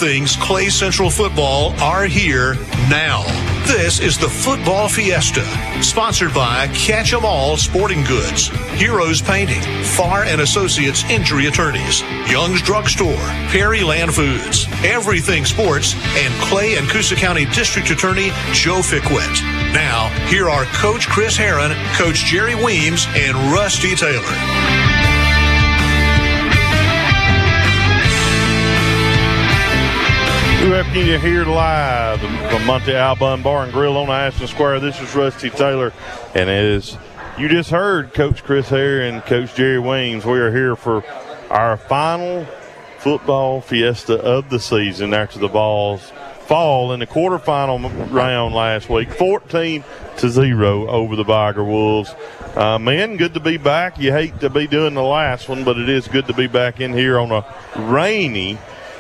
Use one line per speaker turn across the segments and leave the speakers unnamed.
things Clay Central football are here now. This is the Football Fiesta, sponsored by Catch 'em All Sporting Goods, Heroes Painting, Farr and Associates Injury Attorneys, Young's Drugstore, Perryland Foods, Everything Sports, and Clay and Coosa County District Attorney Joe Fickwit. Now, here are Coach Chris Herron, Coach Jerry Weems, and Rusty Taylor.
We're happy you're here live from Monte Albun Bar and Grill on Ashton Square. This is Rusty Taylor, and as you just heard Coach Chris Hare and Coach Jerry Weems, we are here for our final football fiesta of the season after the Vols fall in the quarterfinal round last week, 14-0 over the Viger Wolves. Man, good to be back. You hate to be doing the last one, but it is good to be back in here on a rainy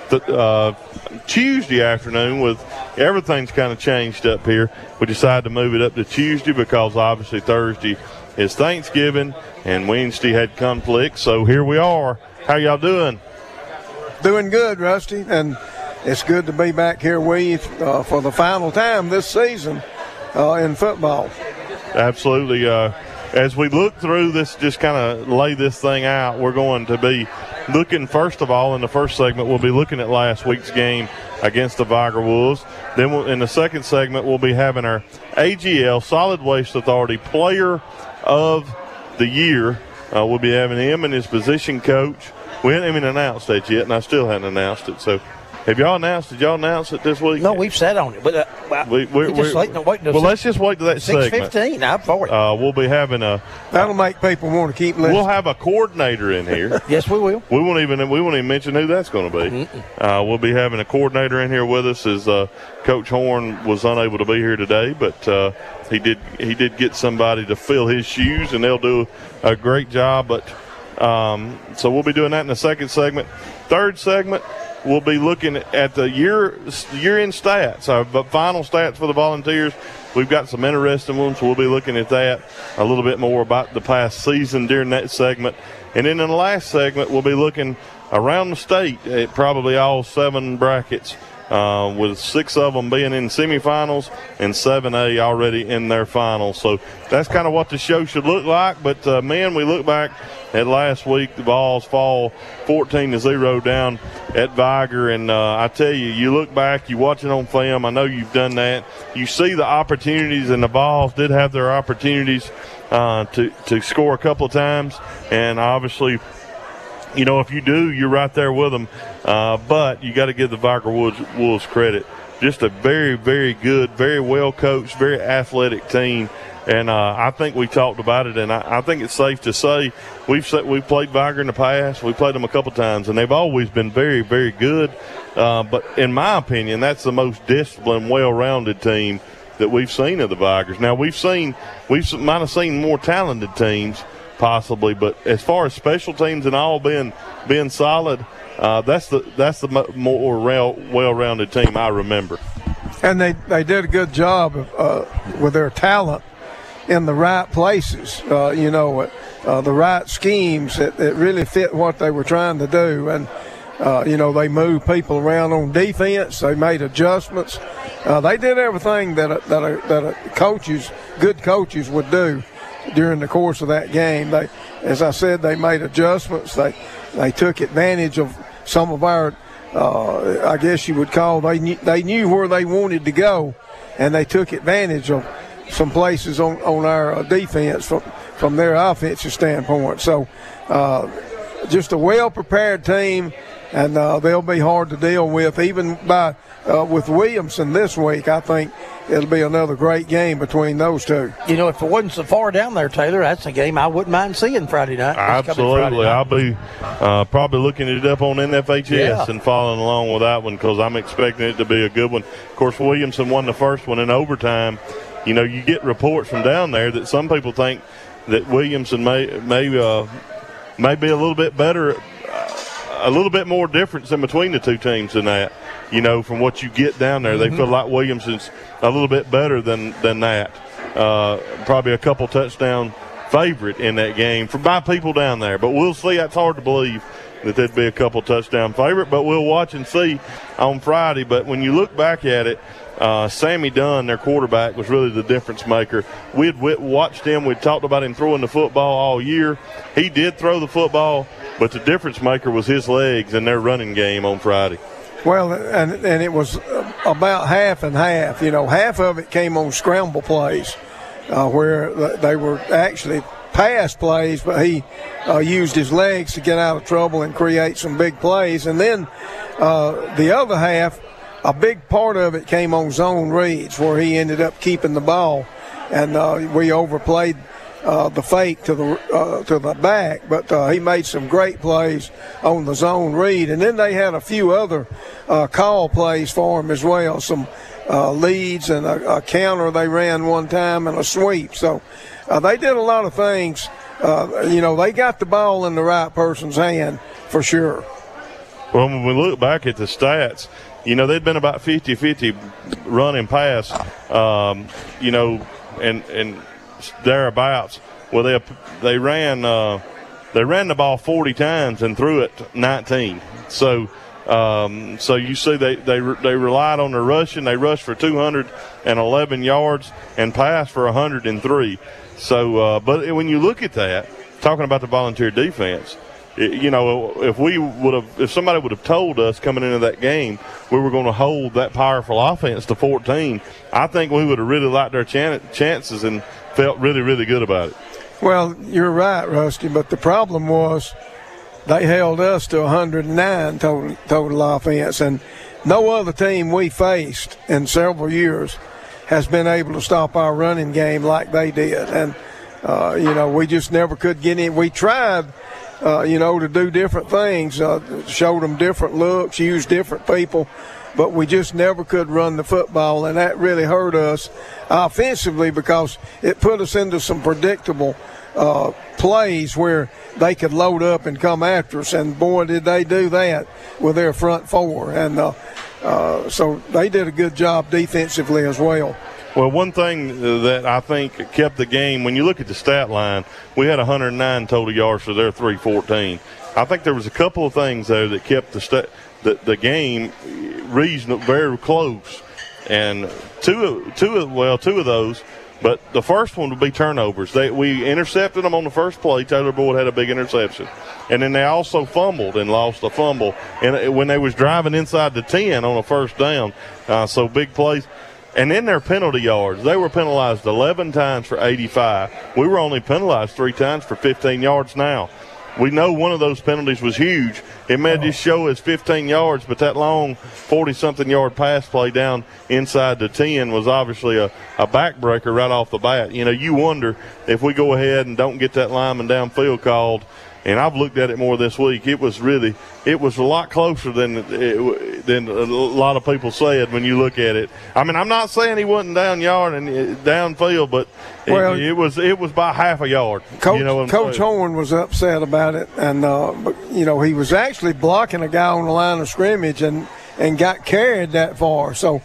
Tuesday afternoon. With everything's kind of changed up here. We decided to move it up to Tuesday because obviously Thursday is Thanksgiving and Wednesday had conflicts. So here we are. How y'all doing?
Doing good, Rusty, and it's good to be back here with you for the final time this season in football.
Absolutely. As we look through this, just kind of lay this thing out, we're going to be looking, first of all, in the first segment, we'll be looking at last week's game against the Viger Wolves. Then in the second segment, we'll be having our AGL Solid Waste Authority Player of the Year. We'll be having him and his position coach. We haven't even announced that yet, and I still haven't announced it. So, have y'all announced? Did y'all announce it this week?
No, we've sat on it. But we're just waiting until
let's just wait to that segment.
6:15. I'm for it.
We'll be having
that'll make people want to keep listening.
We'll have a coordinator in here.
Yes, we will.
We won't even mention who that's going to be. We'll be having a coordinator in here with us, as Coach Horn was unable to be here today, but he did get somebody to fill his shoes, and they'll do a great job. But so we'll be doing that in the second segment. Third segment, we'll be looking at the year-end stats, our final stats for the Volunteers. We've got some interesting ones, so we'll be looking at that a little bit more about the past season during that segment. And then in the last segment, we'll be looking around the state at probably all 7 brackets, with 6 of them being in semifinals and 7A already in their finals. So that's kind of what the show should look like. But, man, we look back at last week, the Vols fall 14-0 down at Viger. And I tell you, you look back, you watch it on film. I know you've done that. You see the opportunities, and the Vols did have their opportunities to score a couple of times. And obviously, you know, if you do, you're right there with them. But you got to give the Viger Wolves credit. Just a very, very good, very well coached, very athletic team. And I think we talked about it, and I think it's safe to say we've played Viger in the past. We played them a couple times, and they've always been very, very good. But in my opinion, that's the most disciplined, well-rounded team that we've seen of the Vigers. Now, we might have seen more talented teams possibly, but as far as special teams and all being solid, that's the more well-rounded team I remember.
And they did a good job with their talent in the right places, the right schemes that really fit what they were trying to do. And, they moved people around on defense. They made adjustments. They did everything that good coaches would do during the course of that game. As I said, they made adjustments. They took advantage of some of our, I guess you would call, they knew where they wanted to go, and they took advantage of some places on our defense from their offensive standpoint. So just a well-prepared team, and they'll be hard to deal with. Even with Williamson this week, I think it'll be another great game between those two.
You know, if it wasn't so far down there, Taylor, that's a game I wouldn't mind seeing Friday night.
Absolutely. I'll be probably looking it up on NFHS and following along with that one, because I'm expecting it to be a good one. Of course, Williamson won the first one in overtime. You know, you get reports from down there that some people think that Williamson may be a little bit better, a little bit more difference in between the two teams than that. You know, from what you get down there, they feel like Williamson's a little bit better than that. Probably a couple touchdown favorite in that game by people down there. But we'll see. That's hard to believe that they'd be a couple touchdown favorite, but we'll watch and see on Friday. But when you look back at it, Sammy Dunn, their quarterback, was really the difference maker. We'd watched him. We'd talked about him throwing the football all year. He did throw the football, but the difference maker was his legs and their running game on Friday.
Well, and it was about half and half. Half of it came on scramble plays where they were actually pass plays, but he used his legs to get out of trouble and create some big plays. And then the other half, a big part of it came on zone reads where he ended up keeping the ball. And we overplayed the fake to the back, but he made some great plays on the zone read. And then they had a few other call plays for him as well, some leads and a counter they ran one time and a sweep. So they did a lot of things. They got the ball in the right person's hand for sure.
Well, when we look back at the stats, they'd been about 50-50 run and pass, and thereabouts. Well, they ran the ball 40 times and threw it 19. So you see they relied on their rushing. They rushed for 211 yards and passed for 103. So, but when you look at that, talking about the volunteer defense, if somebody would have told us coming into that game we were going to hold that powerful offense to 14, I think we would have really liked our chances and felt really, really good about it.
Well, you're right, Rusty, but the problem was they held us to 109 total offense, and no other team we faced in several years has been able to stop our running game like they did. And, we just never could get in. We tried, to do different things, showed them different looks, used different people, but we just never could run the football, and that really hurt us offensively because it put us into some predictable plays where they could load up and come after us, and boy, did they do that with their front four. And so they did a good job defensively as well.
Well, one thing that I think kept the game, when you look at the stat line, we had 109 total yards for their 314. I think there was a couple of things there that kept the game reasonable, very close, and two of those. But the first one would be turnovers. We intercepted them on the first play. Taylor Boyd had a big interception. And then they also fumbled and lost a fumble when they was driving inside the 10 on a first down. So big plays. And then their penalty yards. They were penalized 11 times for 85. We were only penalized 3 times for 15 yards now. We know one of those penalties was huge. It may just show as 15 yards, but that long 40-something yard pass play down inside the 10 was obviously a backbreaker right off the bat. You wonder if we go ahead and don't get that lineman downfield called, and I've looked at it more this week, it was a lot closer than a lot of people said when you look at it. I mean, I'm not saying he wasn't down yard and downfield, but it was by half a yard.
Coach Horn was upset about it, and he was actually blocking a guy on the line of scrimmage and got carried that far. So,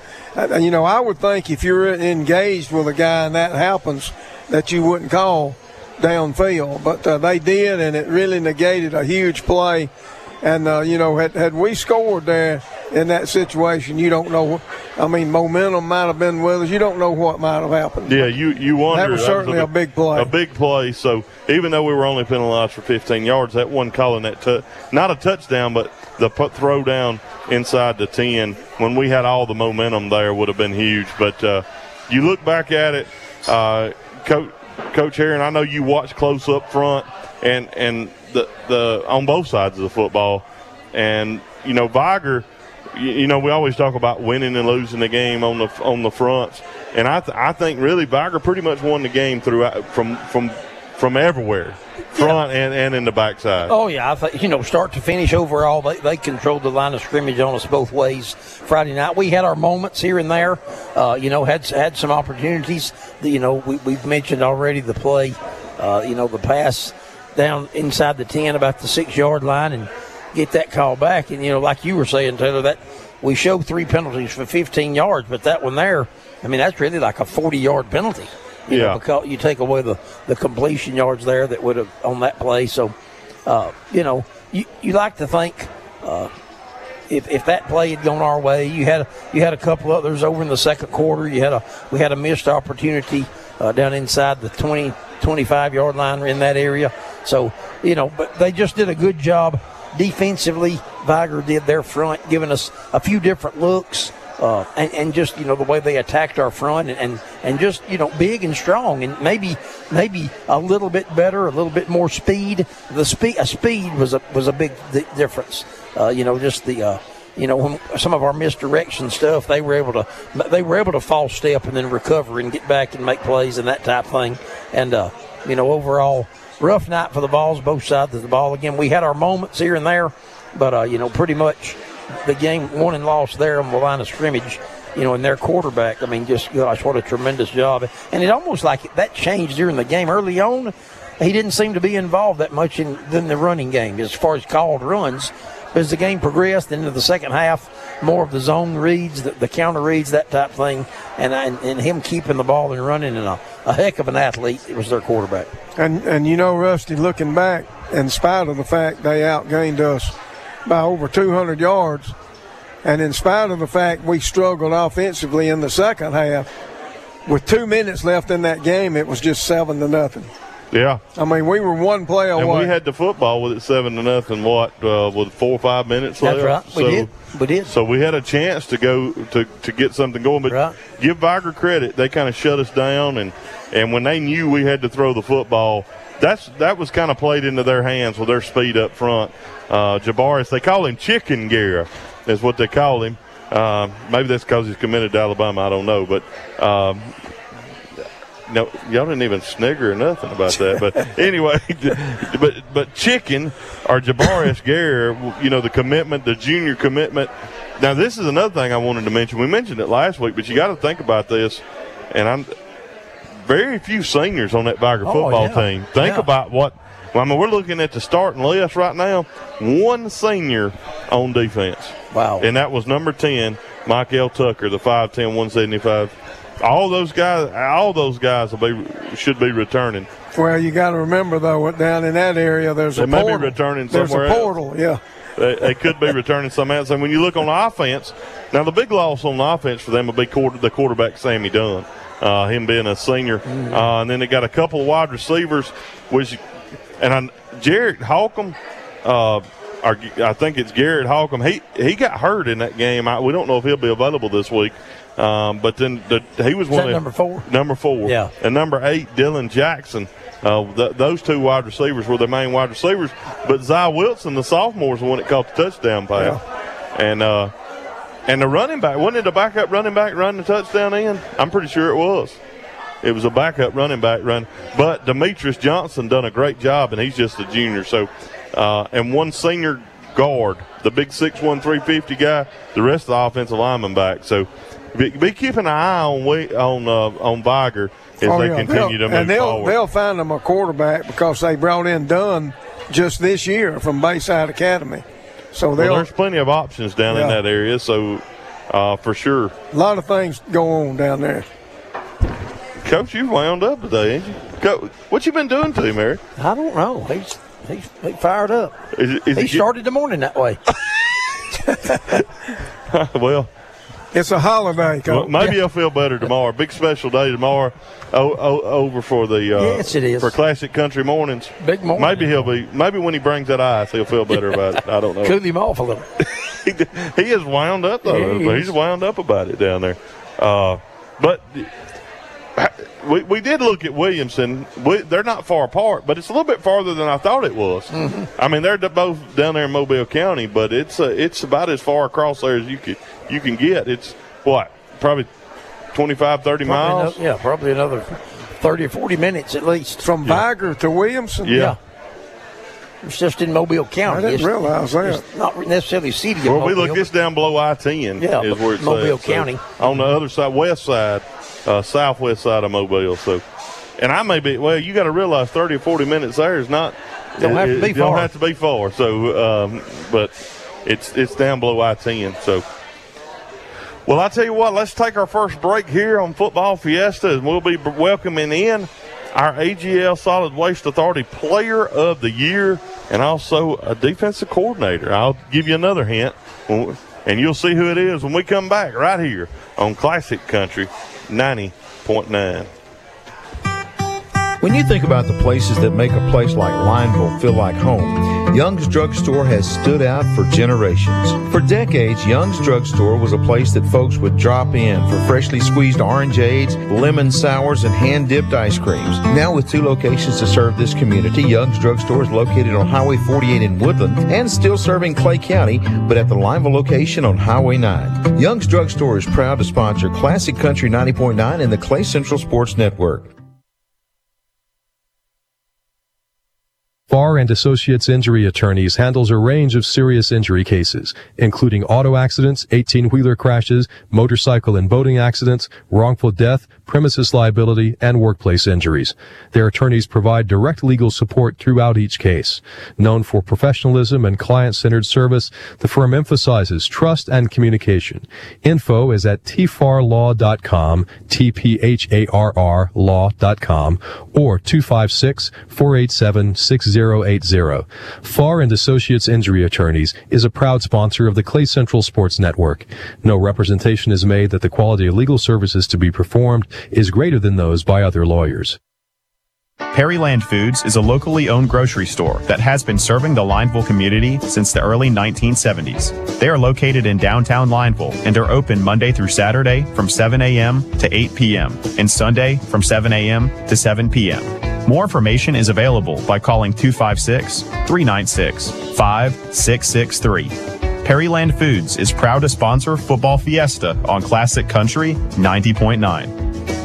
I would think if you're engaged with a guy and that happens, that you wouldn't call downfield, but they did, and it really negated a huge play. And had we scored there in that situation, you don't know. I mean, momentum might have been with us. You don't know what might have happened.
Yeah, you wonder.
That was certainly a big play.
A big play. So even though we were only penalized for 15 yards, that one calling that not a touchdown, but the throw down inside the 10 when we had all the momentum there would have been huge. But you look back at it, Coach Herron, I know you watch close up front and the on both sides of the football. And, Viger, we always talk about winning and losing the game on the fronts. And I think really Viger pretty much won the game throughout from everywhere, front and in the backside.
Oh, yeah. I think, start to finish overall, they controlled the line of scrimmage on us both ways Friday night. We had our moments here and there, had some opportunities. We've mentioned already the play, the pass down inside the 10 about the 6-yard line and get that call back. And, like you were saying, Taylor, that we showed 3 penalties for 15 yards, but that one there, I mean, that's really like a 40-yard penalty. Because you take away the completion yards there that would have on that play. So, you like to think if that play had gone our way, you had a couple others over in the second quarter. We had a missed opportunity down inside the 20-25 yard line in that area. So but they just did a good job defensively. Viger did their front, giving us a few different looks. And just the way they attacked our front and just big and strong, and maybe a little bit better, a little bit more speed. Speed was a big difference. Just the when some of our misdirection stuff, they were able to false step and then recover and get back and make plays and that type of thing. And overall rough night for the Vols, both sides of the ball. Again, we had our moments here and there, but pretty much the game won and lost there on the line of scrimmage, and their quarterback, just gosh, what a tremendous job. And it almost like that changed during the game. Early on, he didn't seem to be involved that much in the running game as far as called runs. But as the game progressed into the second half, more of the zone reads, the counter reads, that type of thing, and him keeping the ball and running, and a heck of an athlete. It was their quarterback.
And Rusty, looking back, in spite of the fact they outgained us by over 200 yards, and in spite of the fact we struggled offensively in the second half, with 2 minutes left in that game, it was just 7-0.
Yeah.
We were one play away.
And we had the football with it 7-0, with 4 or 5 minutes left.
That's right. We did.
So we had a chance to go to get something going. But give Viger credit. They kind of shut us down, and when they knew we had to throw the football, that was kind of played into their hands with their speed up front. Jabaris, they call him Chicken Guerra, is what they call him. Maybe that's because he's committed to Alabama. I don't know. But no, y'all didn't even snigger or nothing about that. But anyway, but Chicken or Jabaris Guerra, the commitment, the junior commitment. Now, this is another thing I wanted to mention. We mentioned it last week, but you got to think about this. And very few seniors on that Viger football team. Think about what. We're looking at the starting list right now. One senior on defense.
Wow.
And that was number 10, Mike L. Tucker, the 5'10", 175. All those guys should be returning.
Well, you got to remember, though, down in that area, there's a portal.
They may be returning somewhere else.
There's a portal, yeah.
They could be returning somewhere else. And when you look on the offense, now the big loss on the offense for them will be the quarterback, Sammy Dunn, him being a senior. And then they got a couple of wide receivers, Jared Holcomb, I think it's Garrett Holcomb. He got hurt in that game. We don't know if he'll be available this week. But then he was one of
number 4.
Number 4.
Yeah.
And number 8, Dylan Jackson. Those two wide receivers were the main wide receivers. But Zy Wilson, the sophomore, is the one that caught the touchdown pass. Yeah. And the running back, wasn't it a backup running back running the touchdown in? I'm pretty sure it was. It was a backup running back run. But Demetrius Johnson done a great job, and he's just a junior. So, and one senior guard, the big 6'1", 350 guy, the rest of the offensive lineman back. So be keeping an eye on Viger as they continue to move forward.
They'll find them a quarterback because they brought in Dunn just this year from Bayside Academy. So
there's plenty of options down in that area, so for sure.
A lot of things go on down there.
Coach, you wound up today, ain't you? What you been doing to him, Eric?
I don't know. He's fired up. He started the morning that way.
Well,
it's a holiday, Coach.
Maybe he'll feel better tomorrow. Big special day tomorrow over for the
yes, it is.
For Classic Country Mornings.
Big morning.
Maybe when he brings that ice, he'll feel better about it. I don't know.
Cool him off a little.
He is wound up though.
Yeah,
he's wound up about it down there. But we did look at Williamson. They're not far apart, but it's a little bit farther than I thought it was.
Mm-hmm.
They're both down there in Mobile County, but it's about as far across there as you can get. It's probably 25, 30 miles?
Probably another 30 or 40 minutes at least.
From Viger to Williamson?
Yeah.
It's just in Mobile County.
I didn't realize that.
It's not necessarily city of Mobile.
We look this down below I-10 is where it's
Mobile County.
So on the other side, west side, southwest side of Mobile. So, and I may be, you got to realize 30 or 40 minutes there is not.
Don't have to be far.
Don't have to be far. So, but it's down below I-10. So, well, I tell you what, let's take our first break here on Football Fiesta, and we'll be welcoming in our AGL Solid Waste Authority Player of the Year, and also a defensive coordinator. I'll give you another hint, and you'll see who it is when we come back right here on Classic Country 90.9.
When you think about the places that make a place like Lineville feel like home, Young's Drug Store has stood out for generations. For decades, Young's Drug Store was a place that folks would drop in for freshly squeezed orangeades, lemon sours, and hand-dipped ice creams. Now with 2 locations to serve this community, Young's Drug Store is located on Highway 48 in Woodland and still serving Clay County, but at the Lineville location on Highway 9. Young's Drug Store is proud to sponsor Classic Country 90.9 and the Clay Central Sports Network.
Farr and Associates Injury Attorneys handles a range of serious injury cases, including auto accidents, 18-wheeler crashes, motorcycle and boating accidents, wrongful death, premises liability, and workplace injuries. Their attorneys provide direct legal support throughout each case. Known for professionalism and client-centered service, the firm emphasizes trust and communication. Info is at tfarlaw.com, TPHARR law.com, or 256-487-6080. Farr and Associates Injury Attorneys is a proud sponsor of the Clay Central Sports Network. No representation is made that the quality of legal services to be performed is greater than those by other lawyers.
Perryland Foods is a locally owned grocery store that has been serving the Lineville community since the early 1970s. They are located in downtown Lineville and are open Monday through Saturday from 7 a.m. to 8 p.m. and Sunday from 7 a.m. to 7 p.m. More information is available by calling 256-396-5663. Perryland Foods is proud to sponsor Football Fiesta on Classic Country 90.9.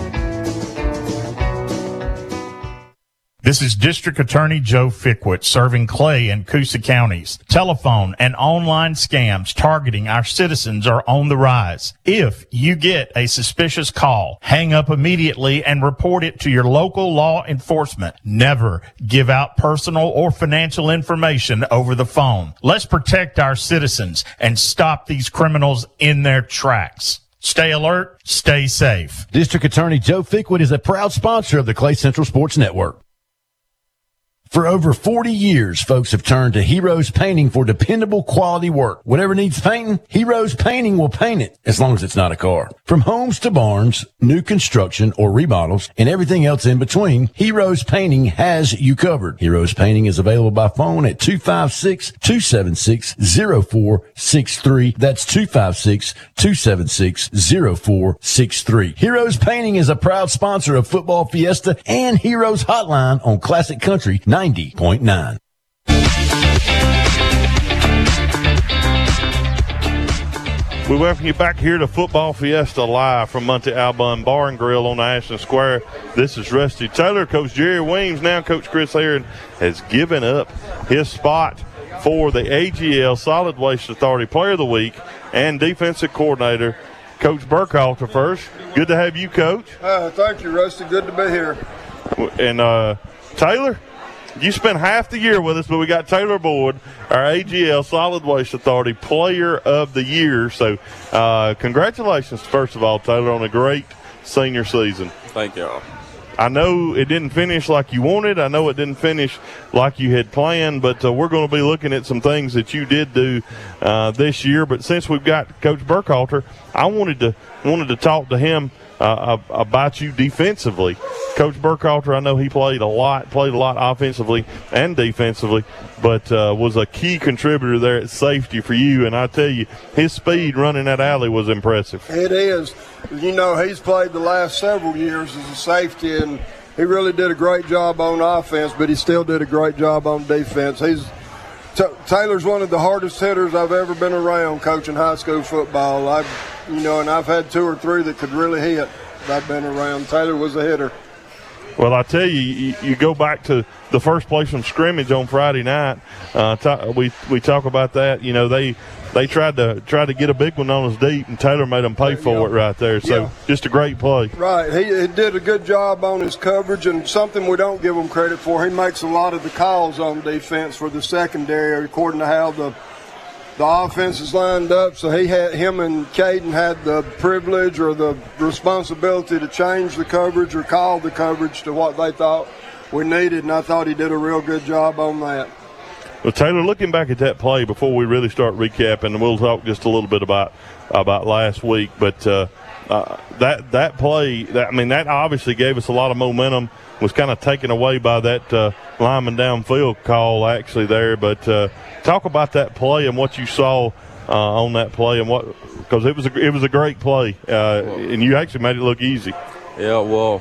This is District Attorney Joe Fickwit serving Clay and Coosa counties. Telephone and online scams targeting our citizens are on the rise. If you get a suspicious call, hang up immediately and report it to your local law enforcement. Never give out personal or financial information over the phone. Let's protect our citizens and stop these criminals in their tracks. Stay alert, stay safe.
District Attorney Joe Fickwit is a proud sponsor of the Clay Central Sports Network. For over 40 years, folks have turned to Heroes Painting for dependable quality work. Whatever needs painting, Heroes Painting will paint it, as long as it's not a car. From homes to barns, new construction or remodels, and everything else in between, Heroes Painting has you covered. Heroes Painting is available by phone at 256-276-0463. That's 256-276-0463. Heroes Painting is a proud sponsor of Football Fiesta and Heroes Hotline on Classic Country 90.9.
We welcome you back here to Football Fiesta live from Monte Alban Bar and Grill on Ashland Square. This is Rusty Taylor. Coach Jerry Weems, now Coach Chris Herron, has given up his spot for the AGL Solid Waste Authority Player of the Week and Defensive Coordinator, Coach Burkhalter first. Good to have you, Coach.
Thank you, Rusty. Good to be here.
And Taylor, you spent half the year with us, but we got Taylor Boyd, our AGL Solid Waste Authority Player of the Year. So congratulations, first of all, Taylor, on a great senior season.
Thank y'all.
I know it didn't finish like you wanted. I know it didn't finish like you had planned, but we're going to be looking at some things that you did do this year. But since we've got Coach Burkhalter, I wanted to talk to him about you defensively. Coach Burkhalter, I know he played a lot offensively and defensively, but was a key contributor there at safety for you. And I tell you, his speed running that alley was impressive.
It is. You know, he's played the last several years as a safety, and he really did a great job on offense, but he still did a great job on defense. Taylor's one of the hardest hitters I've ever been around coaching high school football. I've had 2 or 3 that could really hit. I've been around. Taylor was a hitter.
Well, I tell you, you go back to the first place from scrimmage on Friday night. We talk about that. You know, they tried to get a big one on us deep, and Taylor made them pay for it right there. So just a great play.
Right. He did a good job on his coverage, and something we don't give him credit for. He makes a lot of the calls on defense for the secondary according to how the offense is lined up. So him and Caden had the privilege or the responsibility to change the coverage or call the coverage to what they thought we needed, and I thought he did a real good job on that.
Well, Taylor, looking back at that play before we really start recapping, we'll talk just a little bit about last week. But that play, that obviously gave us a lot of momentum. Was kind of taken away by that lineman downfield call actually there. But talk about that play and what you saw on that play and what, because it was a great play and you actually made it look easy.
Yeah, well,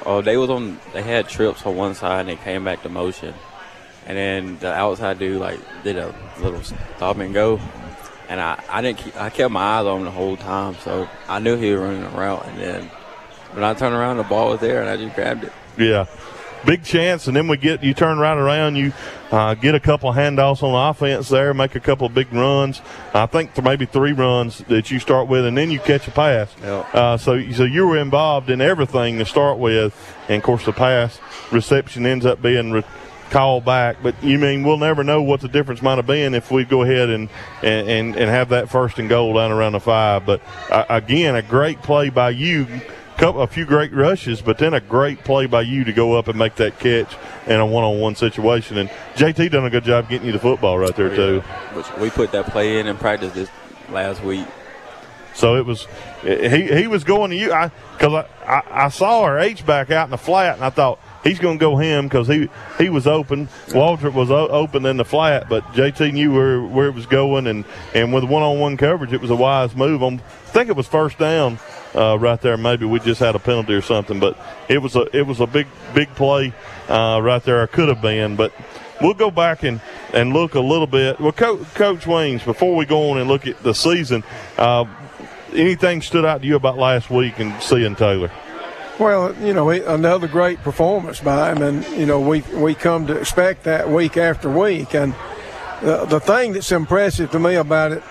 they had trips on one side and they came back to motion. And then the outside dude did a little stop and go, and I kept my eyes on him the whole time, so I knew he was running a route. And then when I turned around, the ball was there, and I just grabbed it.
Yeah, big chance. And then you turn right around, you get a couple handoffs on offense there, make a couple of big runs. I think maybe 3 runs that you start with, and then you catch a pass.
Yep.
So you were involved in everything to start with, and of course the pass reception ends up being call back, but we'll never know what the difference might have been if we go ahead and have that 1st and goal down around the 5. But again, a great play by you, a few great rushes, but then a great play by you to go up and make that catch in a one-on-one situation. And JT done a good job getting you the football right there too.
Which we put that play in practice this last week.
So it was he was going to you because I saw our H-back out in the flat, and I thought, he's going to go him because he was open. Waltrip was open in the flat, but JT knew where it was going, and with one-on-one coverage, it was a wise move. I think it was 1st down right there. Maybe we just had a penalty or something, but it was a big play right there. It could have been, but we'll go back and look a little bit. Well, Coach Weems, before we go on and look at the season, anything stood out to you about last week and seeing Taylor?
Well, another great performance by him, and, we come to expect that week after week. And the thing that's impressive to me about it,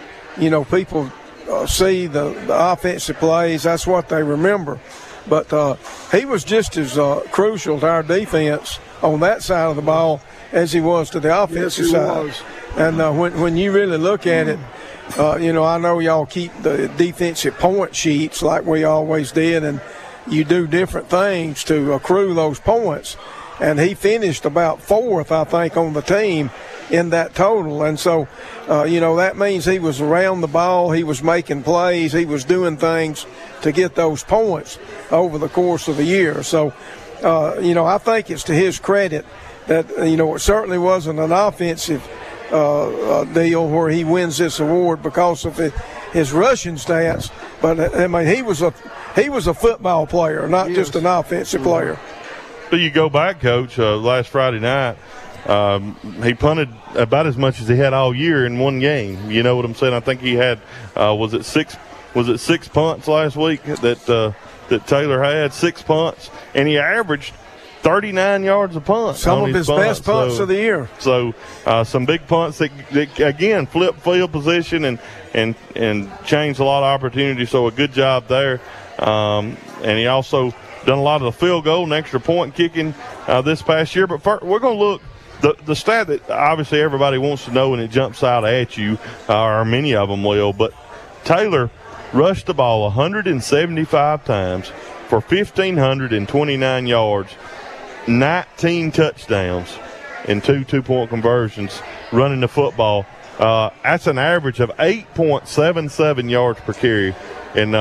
people see the offensive plays. That's what they remember. But he was just as crucial to our defense on that side of the ball as he was to the offensive side. And when you really look at it, I know y'all keep the defensive point sheets like we always did, and you do different things to accrue those points. And he finished about 4th, I think, on the team in that total. And so, that means he was around the ball, he was making plays, he was doing things to get those points over the course of the year. So, I think it's to his credit that, it certainly wasn't an offensive deal where he wins this award because of his rushing stats. But, he was a football player, not just an offensive player.
So you go back, Coach, last Friday night, he punted about as much as he had all year in one game. You know what I'm saying? I think he had, was it 6 punts last week that Taylor had, 6 punts, and he averaged 39 yards a punt.
Some of his best punts of the year.
So some big punts that again, flip field position and changed a lot of opportunities. So a good job there. And he also done a lot of the field goal and extra point kicking this past year. But first, we're going to look the stat that obviously everybody wants to know and it jumps out at you, or many of them will. But Taylor rushed the ball 175 times for 1,529 yards, 19 touchdowns, and 2 2-point conversions running the football. That's an average of 8.77 yards per carry. And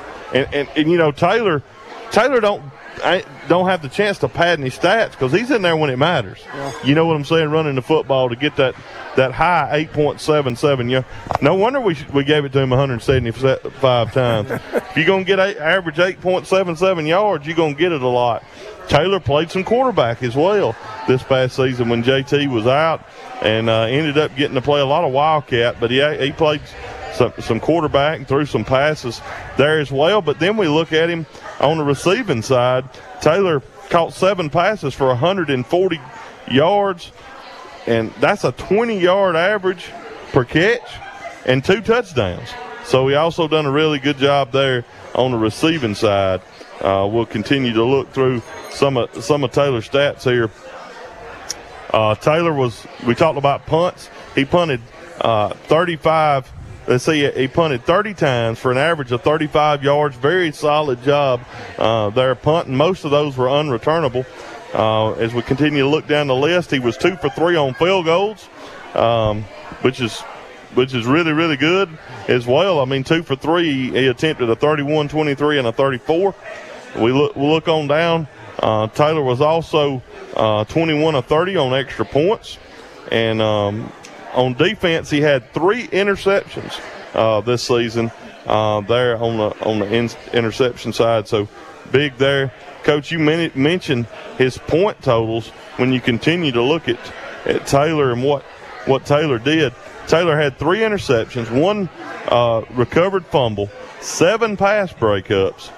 Taylor don't have the chance to pad any stats because he's in there when it matters. Yeah. You know what I'm saying? Running the football to get that high 8.77. Yeah. No wonder we gave it to him 175 times. If you're going to get average 8.77 yards, you're going to get it a lot. Taylor played some quarterback as well this past season when JT was out and ended up getting to play a lot of Wildcat, but he played some quarterback and threw some passes there as well. But then we look at him on the receiving side. Taylor caught 7 passes for 140 yards, and that's a 20-yard average per catch and 2 touchdowns. So he also done a really good job there on the receiving side. We'll continue to look through some of Taylor's stats here. Taylor we talked about punts. He punted 35. Let's see, he punted 30 times for an average of 35 yards. Very solid job there punting. Most of those were unreturnable. As we continue to look down the list, he was 2 for 3 on field goals, which is really, really good as well. I mean, 2 for 3. He attempted a 31, 23, and a 34. We'll look on down. Taylor was also 21 of 30 on extra points. And on defense, he had 3 interceptions this season there on the interception side. So big there. Coach, you mentioned his point totals when you continue to look at Taylor and what Taylor did. Taylor had 3 interceptions, 1 recovered fumble, 7 pass breakups,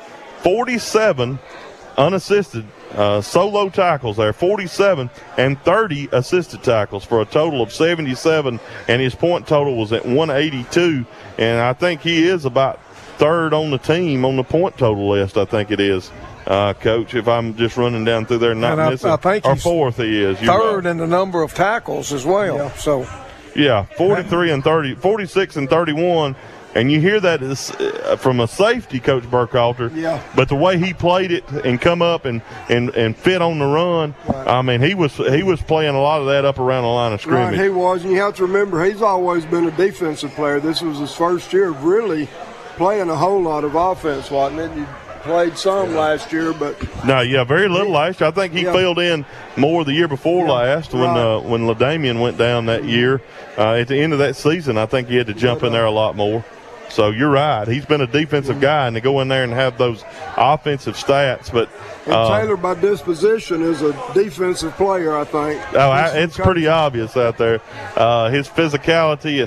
47 unassisted solo tackles there, 47, and 30 assisted tackles for a total of 77, and his point total was at 182, and I think he is about 3rd on the team on the point total list, I think it is. Coach, if I'm just running down through there and not missing,
I think
or
he's
4th he is.
3rd in the number of tackles as well. Yeah. So,
yeah, 43 and 30, 46 and 31. And you hear that is, from a safety, Coach Burkhalter.
Yeah.
But the way he played it and come up and fit on the run, right. I mean, he was playing a lot of that up around the line of scrimmage.
Right, he was. And you have to remember, he's always been a defensive player. This was his first year of really playing a whole lot of offense, wasn't it? You played some last year, but
very little last year. I think he filled in more the year before last when LaDamian went down that year. At the end of that season, I think he had to jump in there a lot more. So you're right. He's been a defensive guy, and to go in there and have those offensive stats. But
Taylor, by disposition, is a defensive player, I think.
It's pretty obvious out there. His physicality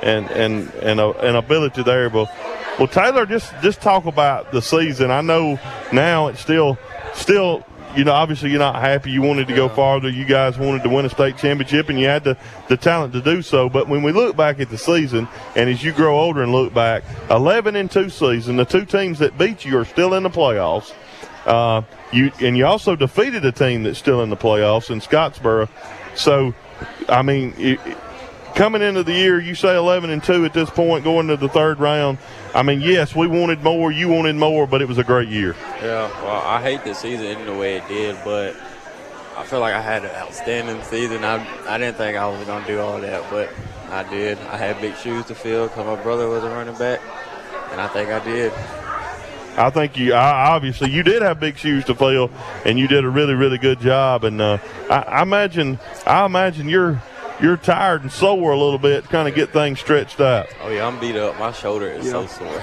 and ability there. Well, Taylor, just talk about the season. I know now it's still, obviously you're not happy. You wanted to go farther. You guys wanted to win a state championship, and you had the talent to do so. But when we look back at the season, and as you grow older and look back, 11-2 season, the 2 teams that beat you are still in the playoffs. You also defeated a team that's still in the playoffs in Scottsboro. So, I mean, coming into the year, you say 11-2 at this point, going to the 3rd round. I mean, yes, we wanted more, you wanted more, but it was a great year.
Yeah, well, I hate the season ending the way it did, but I feel like I had an outstanding season. I didn't think I was going to do all that, but I did. I had big shoes to fill because my brother was a running back, and I think I did.
I think obviously you did have big shoes to fill, and you did a really, really good job. And I imagine you're tired and sore a little bit to kind of get things stretched out.
Oh, yeah, I'm beat up. My shoulder is so sore.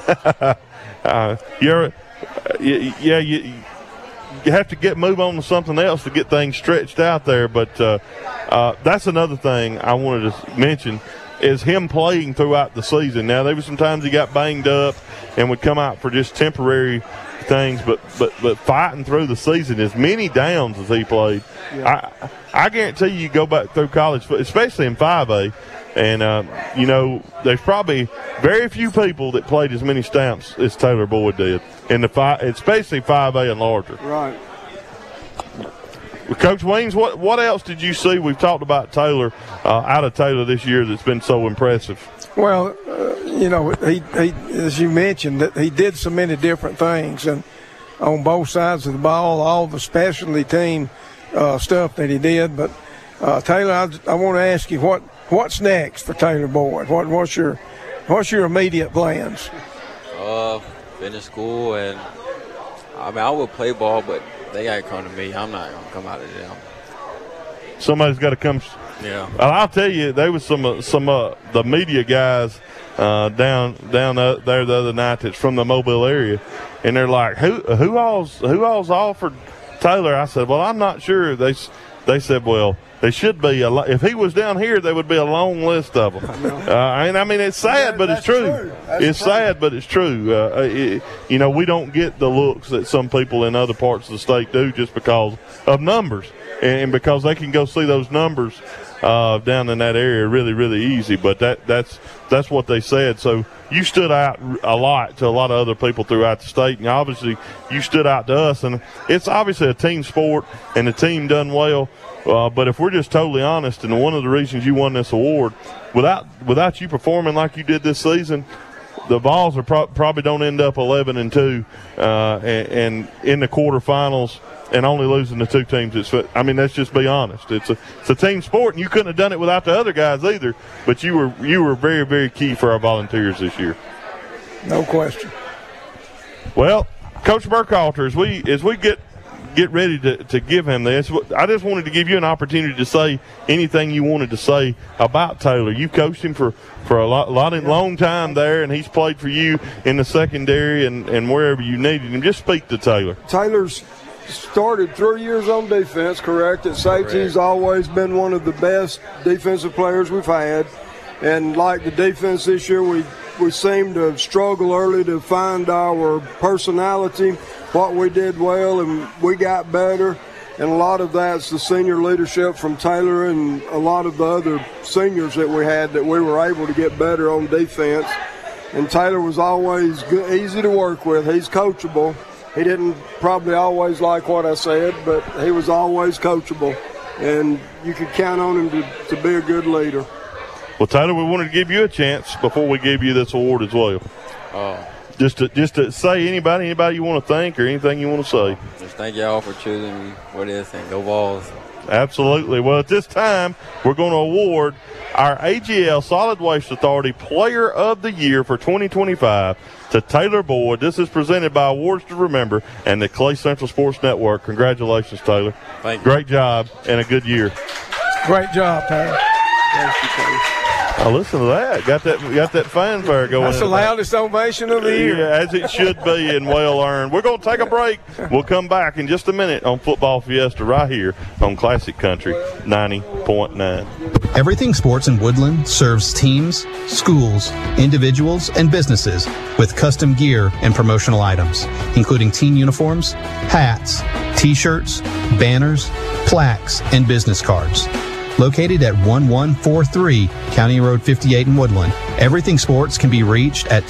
You have to move on to something else to get things stretched out there. But that's another thing I wanted to mention is him playing throughout the season. Now, there were some times he got banged up and would come out for just temporary things, but fighting through the season, as many downs as he played, I guarantee you go back through college, especially in 5A, and there's probably very few people that played as many snaps as Taylor Boyd did in especially 5A and larger.
Right.
Coach Weems, what else did you see? We've talked about Taylor, out of Taylor this year that's been so impressive.
Well, he as you mentioned, that he did so many different things, and on both sides of the ball, all the specialty team stuff that he did. But Taylor, I want to ask you what's next for Taylor Boyd. What's your immediate plans?
Finish school, and I would play ball, but they got to come to me. I'm not going to come out of them.
Somebody's got to come.
Yeah.
I'll tell you, there was some the media guys down there the other night that's from the Mobile area, and they're like, who all's offered Taylor? I said, well, I'm not sure. They said, well, there should be if he was down here, there would be a long list of them. And I mean, it's sad, but it's true. It's sad, but it's true. We don't get the looks that some people in other parts of the state do just because of numbers, and because they can go see those numbers down in that area really, really easy. But that's what they said. So you stood out a lot to a lot of other people throughout the state, and obviously you stood out to us. And it's obviously a team sport, and the team done well. But if we're just totally honest, and one of the reasons you won this award, without you performing like you did this season, the Vols are probably don't end up 11-2 and in the quarterfinals and only losing to 2 teams. Let's just be honest. It's a team sport, and you couldn't have done it without the other guys either. But you were very, very key for our Volunteers this year.
No question.
Well, Coach Burkhalter, as we get ready to give him this, I just wanted to give you an opportunity to say anything you wanted to say about Taylor. You've coached him for a long time there, and he's played for you in the secondary and wherever you needed him. Just speak to Taylor.
Taylor's started 3 years on defense, correct? At safety, he's always been one of the best defensive players we've had. And like the defense this year, we seemed to struggle early to find our personality, what we did well, and we got better. And a lot of that's the senior leadership from Taylor and a lot of the other seniors that we had, that we were able to get better on defense. And Taylor was always good, easy to work with. He's coachable. He didn't probably always like what I said, but he was always coachable. And you could count on him to be a good leader.
Well, Taylor, we wanted to give you a chance before we give you this award as well. Just to say anybody you want to thank or anything you want to say.
Just thank y'all for choosing me for this, and go Vols.
Absolutely. Well, at this time, we're going to award our AGL Solid Waste Authority Player of the Year for 2025 to Taylor Boyd. This is presented by Awards to Remember and the Clay Central Sports Network. Congratulations, Taylor.
Thank you.
Great job and a good year.
Great job, Taylor. Thank you, Taylor.
Oh, listen to that. Got that fanfare going.
That's the loudest ovation of the year.
Yeah, as it should be, and well earned. We're going to take a break. We'll come back in just a minute on Football Fiesta right here on Classic Country 90.9.
Everything Sports in Woodland serves teams, schools, individuals, and businesses with custom gear and promotional items, including team uniforms, hats, T-shirts, banners, plaques, and business cards. Located at 1143 County Road 58 in Woodland, Everything Sports can be reached at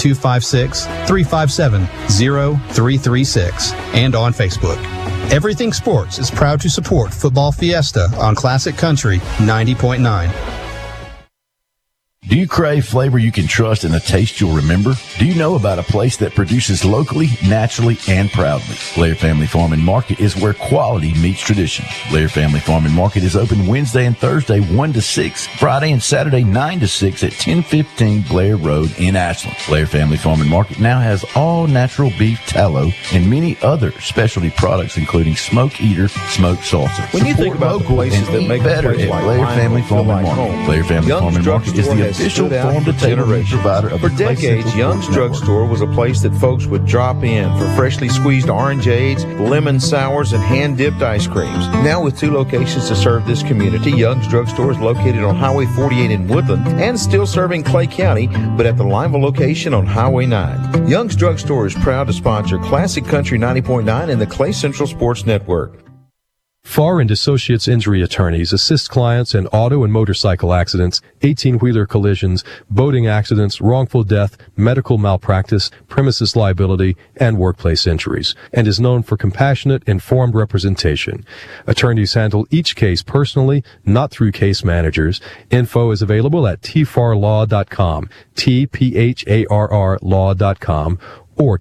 256-357-0336 and on Facebook. Everything Sports is proud to support Football Fiesta on Classic Country 90.9.
Do you crave flavor you can trust and a taste you'll remember? Do you know about a place that produces locally, naturally, and proudly? Blair Family Farm and Market is where quality meets tradition. Blair Family Farm and Market is open Wednesday and Thursday 1 to 6, Friday and Saturday 9 to 6 at 1015 Blair Road in Ashland. Blair Family Farm and Market now has all natural beef tallow and many other specialty products, including Smoke Eater smoked salsa.
When you think about the places that make
better
a place
at
like
Blair Family Farm and
like
Market.
home,
Blair Family Farm and Market is the official farm to table meat provider of
For
the Clay
decades,
Central
Young's
Sports Network.
Drugstore was a place that folks would drop in for freshly squeezed orangeades, lemon sours, and hand-dipped ice creams. Now with 2 locations to serve this community, Young's Drugstore is located on Highway 48 in Woodland and still serving Clay County, but at the Lineville location on Highway 9. Young's Drugstore is proud to sponsor Classic Country 90.9 and the Clay Central Sports Network.
Farr and Associates Injury Attorneys assist clients in auto and motorcycle accidents, 18-wheeler collisions, boating accidents, wrongful death, medical malpractice, premises liability, and workplace injuries, and is known for compassionate, informed representation. Attorneys handle each case personally, not through case managers. Info is available at tfarlaw.com, TPHARR law.com, or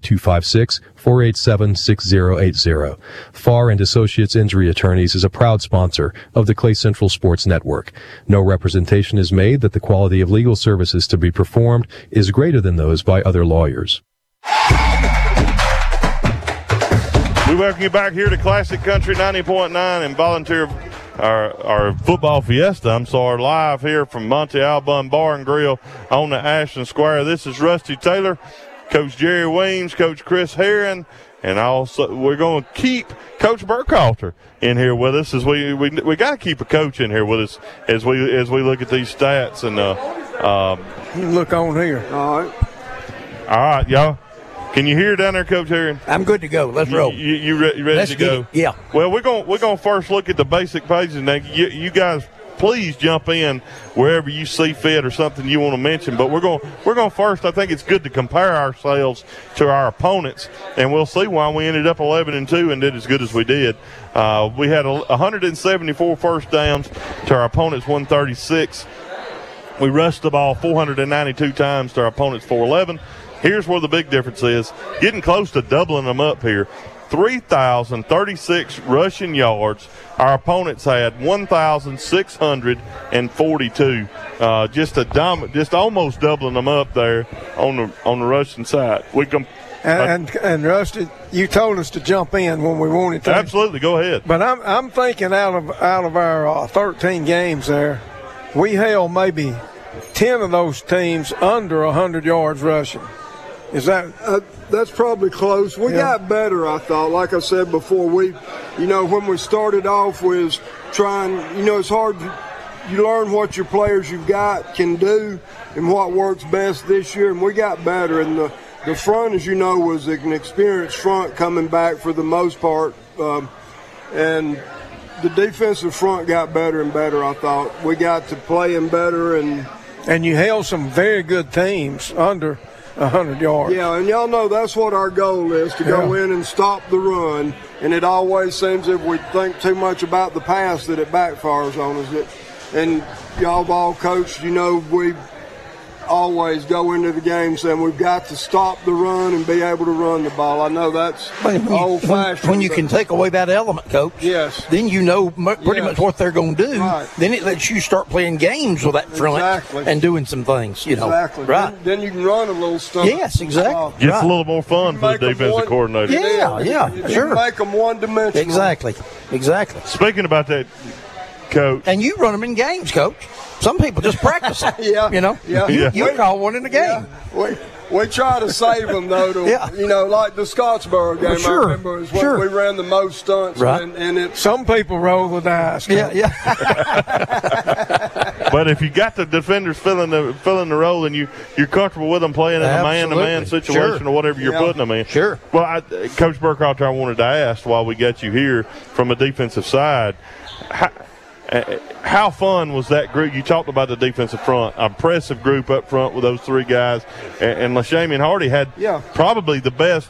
256-487-6080. Farr and Associates Injury Attorneys is a proud sponsor of the Clay Central Sports Network. No representation is made that the quality of legal services to be performed is greater than those by other lawyers.
We welcome you back here to Classic Country 90.9 and volunteer our football fiesta. Live here from Monte Alban Bar and Grill on the Ashland Square. This is Rusty Taylor, Coach Jerry Weems, Coach Chris Herron, and also we're going to keep Coach Burkhalter in here with us as we got to keep a coach in here with us as we look at these stats and
You look on here.
All
right, y'all. Can you hear down there, Coach Herron?
I'm good to go. Let's roll.
You ready to go?
Yeah.
Well, we're going first look at the basic pages. Now, you guys, please jump in wherever you see fit or something you want to mention. But we're going first. I think it's good to compare ourselves to our opponents, and we'll see why we ended up 11-2 and did as good as we did. We had 174 first downs to our opponents 136. We rushed the ball 492 times to our opponents 411. here's where the big difference is. Getting close to doubling them up here. 3,036 rushing yards. Our opponents had 1,642. Just almost doubling them up there on the rushing side.
And Rusty, you told us to jump in when we wanted to.
Absolutely, go ahead.
But I'm thinking out of our 13 games there, we held maybe 10 of those teams under 100 yards rushing. Is that?
That's probably close. We got better, I thought. Like I said before, when we started off was trying, it's hard. You learn what your players you've got can do and what works best this year, and we got better. And the front, as you know, was an experienced front coming back for the most part. And the defensive front got better and better, I thought. We got to playing better. And
you held some very good teams under 100 yards.
Yeah, and y'all know that's what our goal is, to go in and stop the run. And it always seems if we think too much about the pass that it backfires on us. And y'all all coached, we always go into the game saying we've got to stop the run and be able to run the ball. I know that's old-fashioned.
When you can take away that element, Coach,
yes,
then you know pretty much what they're going to do.
Right.
Then it lets you start playing games with that front and doing some things,
Exactly.
Right.
Then you can run a little stuff.
Yes, exactly.
Gets a little more fun for the defensive coordinator.
Yeah, sure.
You make them one-dimensional.
Exactly.
Speaking about that, Coach.
And you run them in games, Coach. Some people just practice them. You call one in the game.
Yeah. We try to save them, though, like the Scottsboro game, I remember, is when we ran the most stunts.
Right.
And
some people roll the dice.
Yeah.
But if you got the defenders filling the role and you're comfortable with them playing in a man-to-man situation or whatever you're putting them in.
Sure.
Well, Coach Burkhalter, I wanted to ask while we got you here from a defensive side, how fun was that group? You talked about the defensive front, impressive group up front with those three guys, and LaShamian Hardy had probably the best.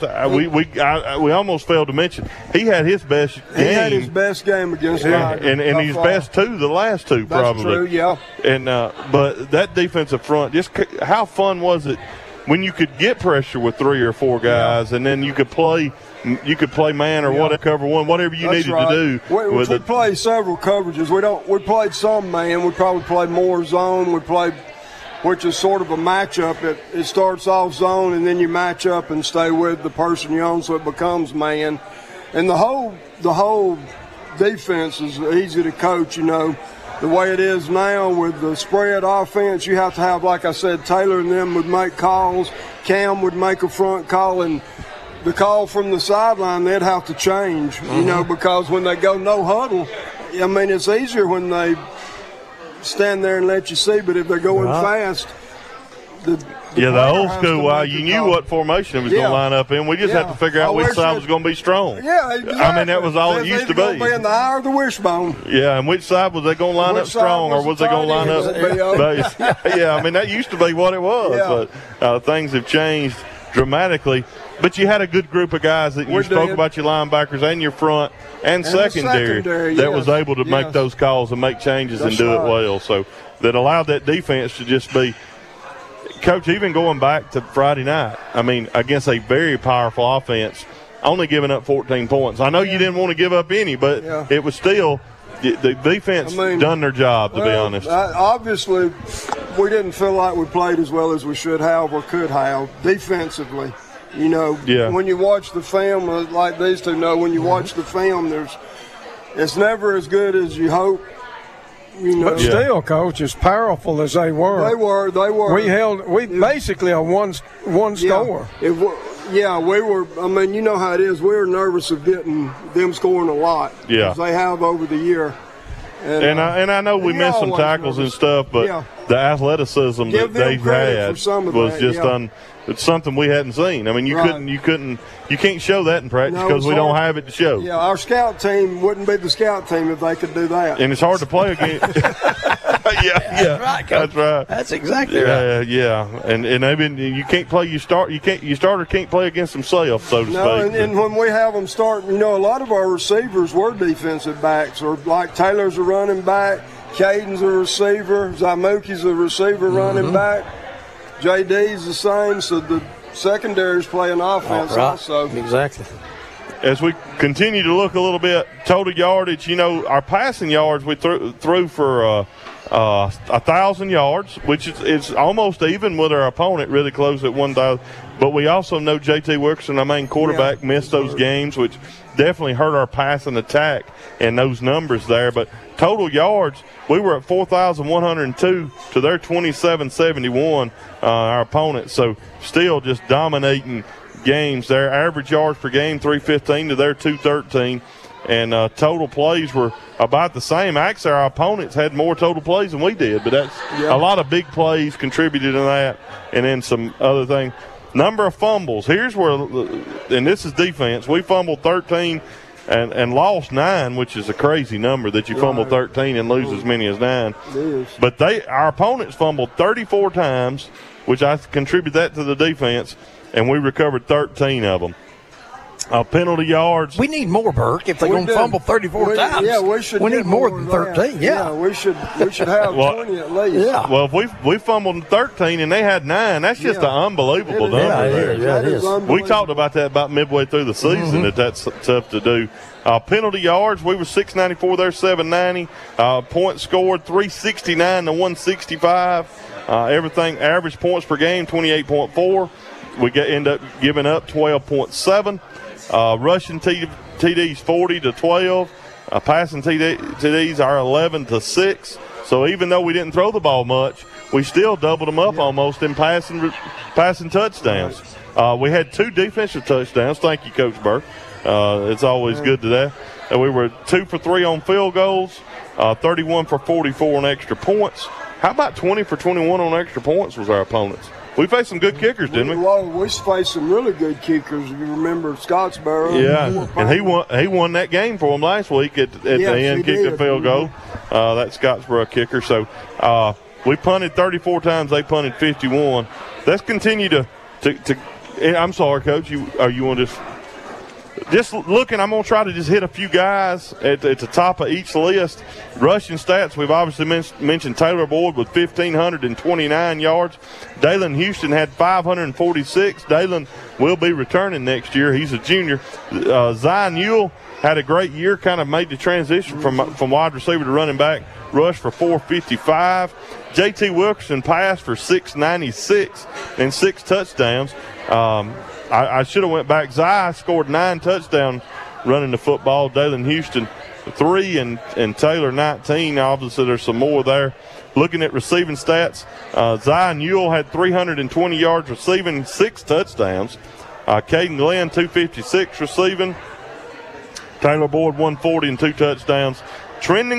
We almost failed to mention he had his best game.
He had his best game against Ryder.
And his best the last two probably.
That's true, yeah.
And but that defensive front, just how fun was it when you could get pressure with three or four guys, and then you could play man or whatever, cover one, whatever you needed to do.
We played several coverages. We played some man. We probably played more zone. We played, which is sort of a matchup. It starts off zone, and then you match up and stay with the person you own, so it becomes man. And the whole defense is easy to coach. The way it is now with the spread offense, you have to have, like I said, Taylor and them would make calls. Cam would make a front call, and the call from the sideline, they'd have to change, because when they go no huddle, it's easier when they stand there and let you see, but if they're going fast, the
old school, you knew what formation it was going to line up in. We just had to figure out which side was going to be strong.
Yeah, exactly.
I mean, that was all it used to be.
Going to be in the eye or the wishbone.
Yeah, and which side was they going to line up strong, or was they going to line up base? Yeah, I mean, that used to be what it was, but things have changed dramatically. But you had a good group of guys that you spoke about, your linebackers and your front and secondary that was able to make those calls and make changes and do it well. So that allowed that defense to just be – Coach, even going back to Friday night, against a very powerful offense, only giving up 14 points. I know you didn't want to give up any, but it was still the defense done their job, to be honest.
Obviously, we didn't feel like we played as well as we should have or could have defensively. When you watch the film, like these two know, when you watch the film, it's never as good as you hope.
But still, Coach, as powerful as they were.
They were.
We basically a one score.
We were. You know how it is. We were nervous of getting them scoring a lot.
Yeah.
As they have over the year.
And I know we missed some tackles and stuff, but the athleticism that they had was just it's something we hadn't seen. You can't show that in practice because we don't have it to show.
Yeah, our scout team wouldn't be the scout team if they could do that.
And it's hard to play against.
That's right, Coach.
That's right.
That's exactly right.
Yeah. And you can't play. Your starter can't play against himself, so to speak.
And when we have them start, a lot of our receivers were defensive backs, or like Taylor's a running back, Caden's a receiver, Zamuki's a receiver running back. JD's the same, so secondaries playing offense also.
Exactly.
As we continue to look a little bit, total yardage, our passing yards, we threw for 1,000 yards, which is almost even with our opponent, really close at 1,000. But we also know J.T. Wilkerson, our main quarterback, missed those games, which definitely hurt our passing attack and those numbers there. But total yards, we were at 4,102 to their 2,771, our opponent. So still just dominating games there. Average yards per game, 315 to their 213. And total plays were about the same. Actually, our opponents had more total plays than we did, but that's a lot of big plays contributed to that. And then some other things. Number of fumbles. Here's where, and this is defense, we fumbled 13 and lost 9, which is a crazy number that you fumble 13 and lose as many as 9.
It is.
But our opponents fumbled 34 times, which I contribute that to the defense, and we recovered 13 of them. Penalty yards.
We need more, Burke. If they're going to fumble 34 times,
we should.
We need more than 13. Yeah,
we should have 20 at least.
Yeah.
Well, if we fumbled 13 and they had 9, that's just an unbelievable number.
Yeah, it is.
We talked about that about midway through the season. That's tough to do. Penalty yards, we were 694. They're 790. Points scored 369 to 165. Everything average points per game 28.4. We end up giving up 12.7. Rushing TDs 40 to 12. Passing TDs are 11 to 6. So even though we didn't throw the ball much, we still doubled them up almost in passing touchdowns. We had 2 defensive touchdowns. Thank you, Coach Burke. It's always good to that. And we were 2 for 3 on field goals, 31 for 44 on extra points. How about 20 for 21 on extra points was our opponents? We faced some good kickers, didn't we?
Well, we faced some really good kickers. If you remember Scottsboro.
Yeah, and he won that game for them last week at the end, kicked a field goal. That Scottsboro kicker. So we punted 34 times. They punted 51. Let's continue to I'm sorry, Coach. You want to just looking, I'm going to try to just hit a few guys at the top of each list. Rushing stats, we've obviously mentioned Taylor Boyd with 1,529 yards. Dalen Houston had 546. Dalen will be returning next year. He's a junior. Zion Ewell had a great year, kind of made the transition from wide receiver to running back. Rushed for 455. J.T. Wilkerson passed for 696 and 6 touchdowns. I should have went back. Zai scored 9 touchdowns running the football. Dalen Houston 3 and Taylor 19. Obviously, there's some more there. Looking at receiving stats, Zion Ewell had 320 yards receiving, 6 touchdowns. Caden Glenn 256 receiving. Taylor Boyd 140 and 2 touchdowns. Trendon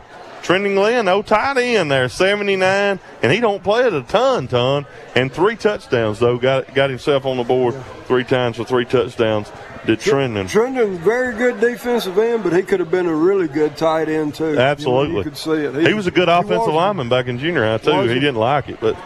Glenn, no tight end there, 79, and he don't play it a ton, and 3 touchdowns, though. Got himself on the board 3 times for 3 touchdowns. Did Trendon.
Trendon, very good defensive end, but he could have been a really good tight end, too.
Absolutely.
You could see it.
He was a good offensive lineman back in junior high, too. He didn't like it, but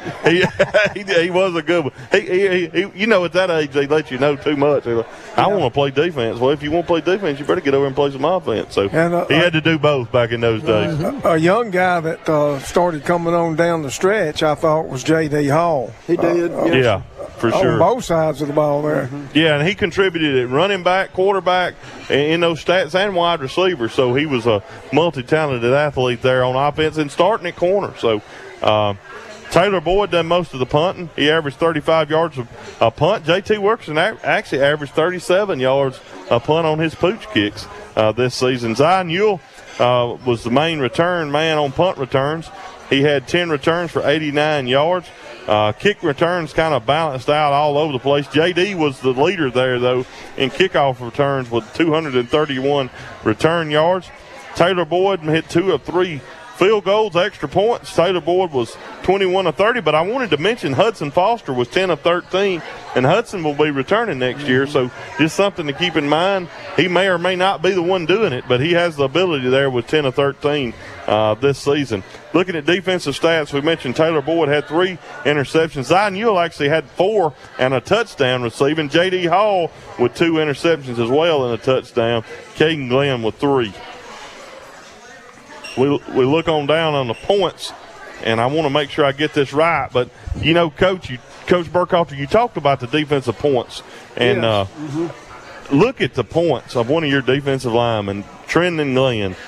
he was a good one. He at that age, they let you know too much. Like, I want to play defense. Well, if you want to play defense, you better get over and play some offense. So he had to do both back in those days.
A young guy that started coming on down the stretch, I thought, was J.D. Hall.
He did.
Yeah. For sure.
On both sides of the ball there.
Yeah, and he contributed at running back, quarterback, in those stats, and wide receiver. So he was a multi-talented athlete there on offense and starting at corner. So Taylor Boyd done most of the punting. He averaged 35 yards a punt. J.T. Wilkerson actually averaged 37 yards a punt on his pooch kicks this season. Zion Ewell was the main return man on punt returns. He had 10 returns for 89 yards. Kick returns kind of balanced out all over the place. J.D. was the leader there, though, in kickoff returns with 231 return yards. Taylor Boyd hit 2 of 3 field goals, extra points. Taylor Boyd was 21 of 30, but I wanted to mention Hudson Foster was 10 of 13, and Hudson will be returning next year, so just something to keep in mind. He may or may not be the one doing it, but he has the ability there with 10 of 13 this season. Looking at defensive stats, we mentioned Taylor Boyd had 3 interceptions. Zion Ewell actually had 4 and a touchdown receiving. J.D. Hall with 2 interceptions as well and a touchdown. Caden Glenn with 3. We look on down on the points. and I want to make sure I get this right, but, you know, Coach Burkhalter, you talked about the defensive points. And look at the points of one of your defensive linemen, Trendon Glenn.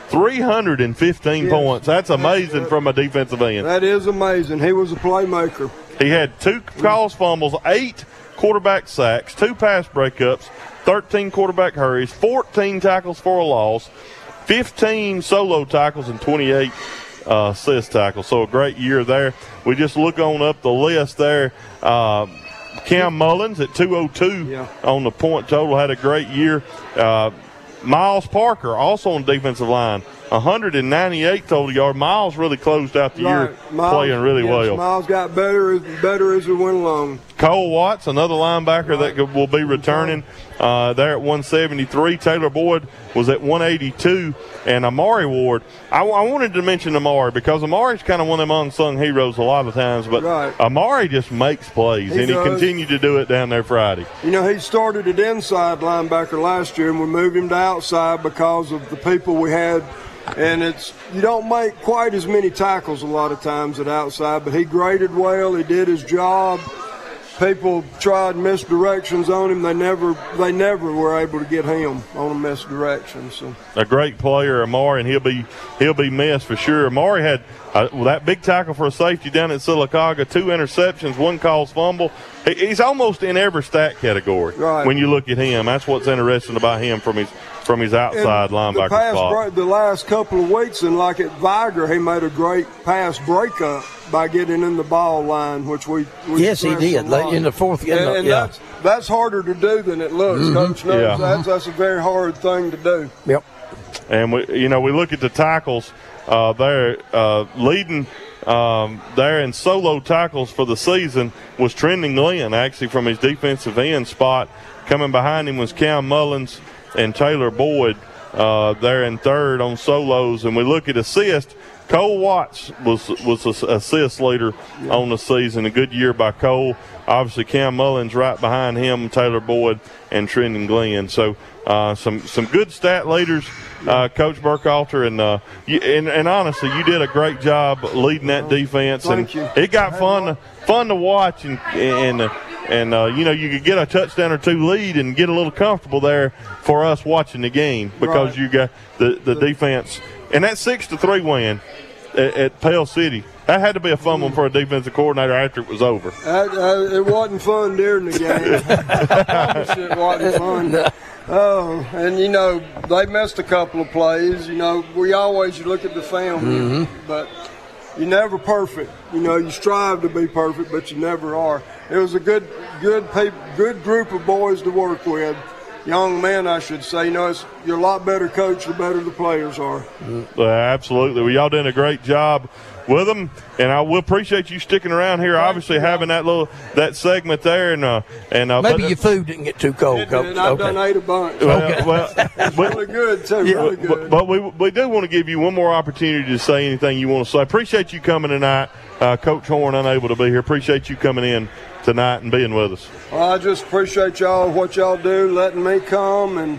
315 points. That's amazing from a defensive end.
That is amazing. He was a playmaker.
He had 2 caused fumbles, 8 quarterback sacks, 2 pass breakups, 13 quarterback hurries, 14 tackles for a loss, 15 solo tackles, and 28 assist tackles. So a great year there. We just look on up the list there. Cam Mullins at 202 on the point total, had a great year. Miles Parker, also on the defensive line, 198 total yards. Miles really closed out the year playing really well.
Miles got better as we went along.
Cole Watts, another linebacker that will be returning there at 173. Taylor Boyd was at 182. And Amari Ward, I wanted to mention Amari because Amari's kind of one of them unsung heroes a lot of times, but Amari just makes plays, and he continued to do it down there Friday.
You know, he started at inside linebacker last year, and we moved him to outside because of the people we had. And you don't make quite as many tackles a lot of times at outside, but he graded well. He did his job. People tried misdirections on him. They never were able to get him on a misdirection. So
a great player, Amari, and he'll be missed for sure. Amari had that big tackle for a safety down at Sylacauga, 2 interceptions, 1 caused fumble. He's almost in every stat category when you look at him. That's what's interesting about him from his outside linebacker spot.
The last couple of weeks, and like at Viger, he made a great pass breakup by getting in the ball line, which we
yes, he did in the fourth.
That's harder to do than it looks. Coach knows that's a very hard thing to do.
Yep.
And we look at the tackles there, leading there in solo tackles for the season was Trendon Glenn, actually from his defensive end spot. Coming behind him was Cam Mullins and Taylor Boyd there in third on solos. And we look at assist. Cole Watts was assist leader on the season. A good year by Cole. Obviously, Cam Mullins right behind him, Taylor Boyd and Trendon Glenn. So some good stat leaders, Coach Burkhalter, and honestly, you did a great job leading that defense.
Thank you.
It got fun to watch, and you could get a touchdown or 2 lead and get a little comfortable there for us watching the game because you got the defense. And that 6-3 win at Pell City, that had to be a fun one for a defensive coordinator after it was over.
It wasn't fun during the game. It wasn't fun. Oh, and, they missed a couple of plays. We always look at the film, but you're never perfect. You strive to be perfect, but you never are. It was a good group of boys to work with. Young men, I should say. You're a lot better coach the better the players are.
Absolutely. Well, y'all doing a great job with them, and we appreciate you sticking around here. Obviously, having that segment there, and
maybe your food didn't get too cold, Coach.
I've done ate a bunch. Really good too.
Yeah,
really good.
But we do want to give you one more opportunity to say anything you want to say. Appreciate you coming tonight, Coach Horn, unable to be here. Appreciate you coming in tonight and being with us.
Well, I just appreciate what y'all do, letting me come, and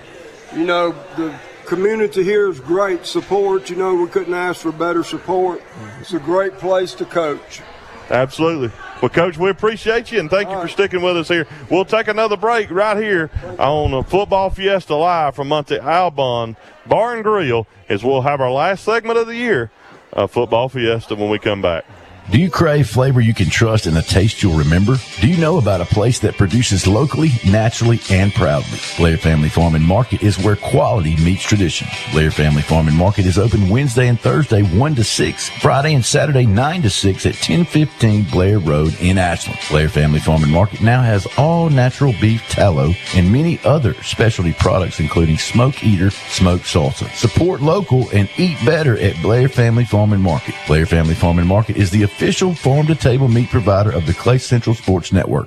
the community here is great support. We couldn't ask for better support. It's a great place to coach.
Absolutely. Well, Coach, we appreciate you, and thank you for sticking with us here. We'll take another break right here on Football Fiesta Live from Monte Alban Bar and Grill, as we'll have our last segment of the year of Football Fiesta when we come back.
Do you crave flavor you can trust and a taste you'll remember? Do you know about a place that produces locally, naturally, and proudly? Blair Family Farm and Market is where quality meets tradition. Blair Family Farm and Market is open Wednesday and Thursday 1 to 6, Friday and Saturday 9 to 6 at 1015 Blair Road in Ashland. Blair Family Farm and Market now has all natural beef tallow and many other specialty products, including Smoke Eater smoked salsa. Support local and eat better at Blair Family Farm and Market. Blair Family Farm and Market is the official farm-to-table meat provider of the Clay Central Sports Network.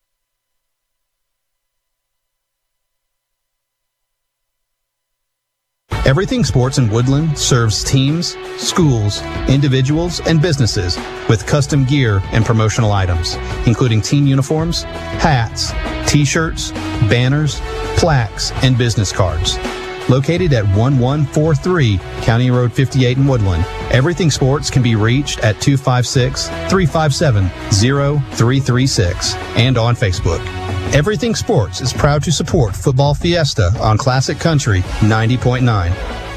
Everything Sports in Woodland serves teams, schools, individuals, and businesses with custom gear and promotional items, including team uniforms, hats, t-shirts, banners, plaques, and business cards. located at 1143 County Road 58 in Woodland. Everything Sports can be reached at 256-357-0336 and on Facebook. Everything Sports is proud to support Football Fiesta on Classic Country 90.9.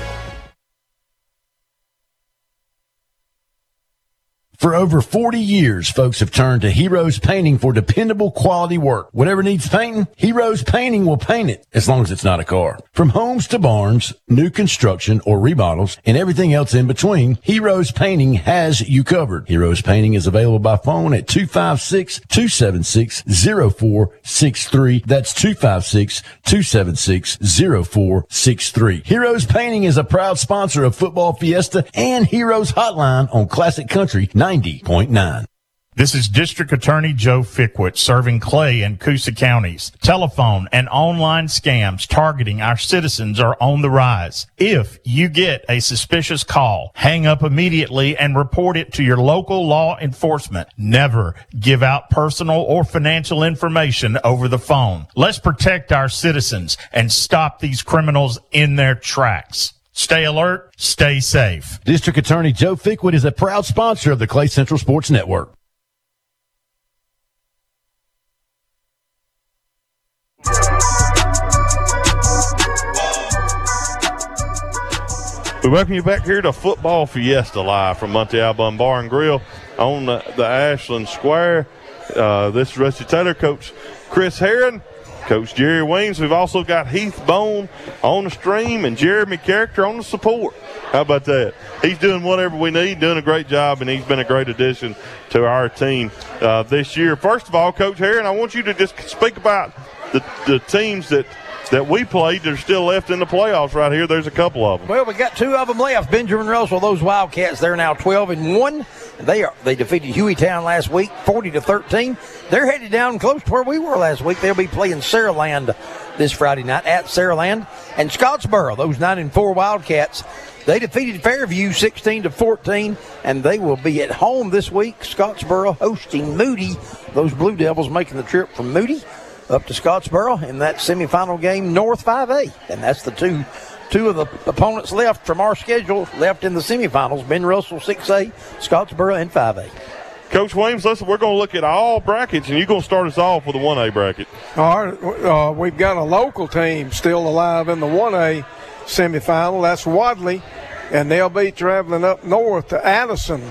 For over 40 years, folks have turned to Heroes Painting for dependable quality work. Whatever needs painting, Heroes Painting will paint it, as long as it's not a car. From homes to barns, new construction or remodels, and everything else in between, Heroes Painting has you covered. Heroes Painting is available by phone at 256-276-0463. That's 256-276-0463. Heroes Painting is a proud sponsor of Football Fiesta and Heroes Hotline on Classic Country 90.9.
This is District Attorney Joe Fickwit serving Clay and Coosa counties. Telephone and online scams targeting our citizens are on the rise. If you get a suspicious call, hang up immediately and report it to your local law enforcement. Never give out personal or financial information over the phone. Let's protect our citizens and stop these criminals in their tracks. Stay alert, stay safe.
District Attorney Joe Fickwit is a proud sponsor of the Clay Central Sports Network.
We welcome you back here to Football Fiesta live from Monte Albon Bar and Grill on the Ashland Square. This is Rusty Taylor, Coach Chris Herron, Coach Jerry Weems. We've also got Heath Bone on the stream and Jeremy Character on the support. How about that? He's doing whatever we need, doing a great job, and he's been a great addition to our team this year. First of all, Coach Herron, I want you to just speak about the teams that we played that are still left in the playoffs right here. There's a couple of them.
Well, we got two of them left. Benjamin Russell, those Wildcats, they're now 12-1. They defeated Hueytown last week, 40-13. They're headed down close to where we were last week. They'll be playing Saraland this Friday night at Saraland. And Scottsboro, those 9-4 Wildcats, they defeated Fairview 16-14, and they will be at home this week. Scottsboro hosting Moody. Those Blue Devils making the trip from Moody up to Scottsboro in that semifinal game, North 5A. And that's the two of the opponents left from our schedule left in the semifinals. Ben Russell 6A, Scottsboro and 5A.
Coach Williams, listen, we're going to look at all brackets, and you're going to start us off with a 1A bracket.
All right, we've got a local team still alive in the 1A semifinal. That's Wadley, and they'll be traveling up north to Addison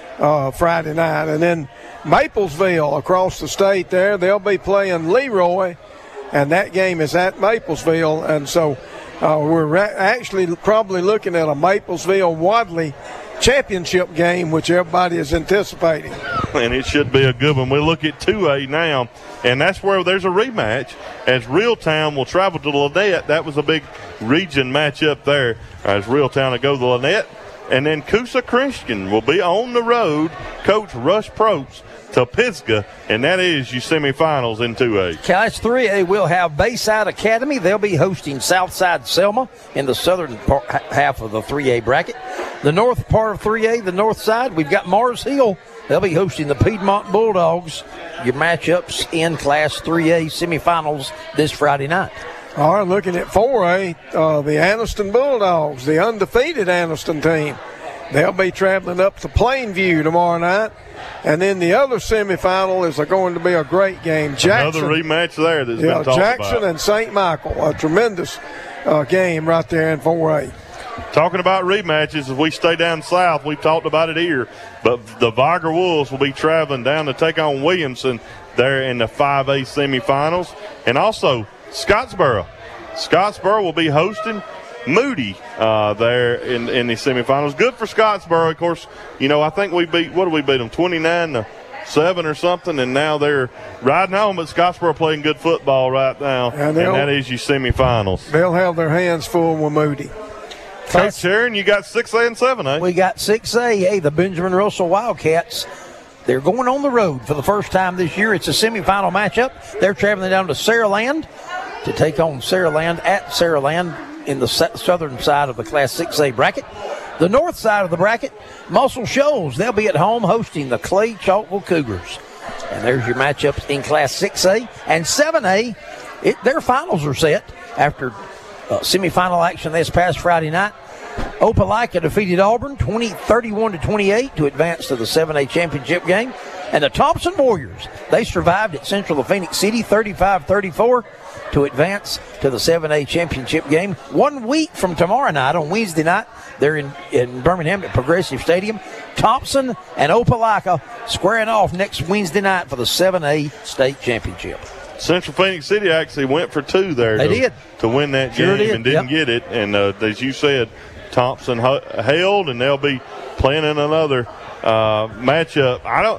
Friday night. And then Maplesville across the state there, they'll be playing Leroy, and that game is at Maplesville. And so we're actually probably looking at a Maplesville-Wadley championship game, which everybody is anticipating.
And it should be a good one. We look at 2A now, and that's where there's a rematch as Reeltown will travel to Lynette. That was a big region matchup there as Reeltown will go to Lynette. And then Coosa Christian will be on the road, Coach Russ Probst, to Pisgah, and that is your semifinals in 2A.
Class 3A will have Bayside Academy. They'll be hosting Southside Selma in the southern half of the 3A bracket. The north part of 3A, the north side, we've got Mars Hill. They'll be hosting the Piedmont Bulldogs. Your matchups in Class 3A semifinals this Friday night.
All right, looking at 4A, the Anniston Bulldogs, the undefeated Anniston team. They'll be traveling up to Plainview tomorrow night. And then the other semifinal is going to be a great game. Jackson,
another rematch there that's been talked
Jackson
about.
And St. Michael, a tremendous game right there in 4A.
Talking about rematches, as we stay down south, we've talked about it here, but the Viger Wolves will be traveling down to take on Williamson there in the 5A semifinals. And also Scottsboro. Scottsboro will be hosting Moody there in the semifinals. Good for Scottsboro. Of course, you know, I think we beat them 29-7 or something, and now they're riding home, but Scottsboro playing good football right now, and that is your semifinals.
They'll have their hands full with Moody.
Coach Sharon, you got 6A and 7A.
We got 6A. Hey, the Benjamin Russell Wildcats, they're going on the road for the first time this year. It's a semifinal matchup. They're traveling down to Saraland to take on Saraland at Saraland in the southern side of the Class 6A bracket. The north side of the bracket, Muscle Shoals, they'll be at home hosting the Clay Chalkville Cougars. And there's your matchups in Class 6A and 7A. Their finals are set after semifinal action this past Friday night. Opelika defeated Auburn 31-28 to advance to the 7A championship game. And the Thompson Warriors, they survived at Central of Phoenix City 35-34 to advance to the 7A championship game. 1 week from tomorrow night, on Wednesday night, they're in Birmingham at Progressive Stadium. Thompson and Opelika squaring off next Wednesday night for the 7A state championship.
Central Phoenix City actually went for 2 there to win that game and didn't get it. And as you said, Thompson held, and they'll be playing in another matchup.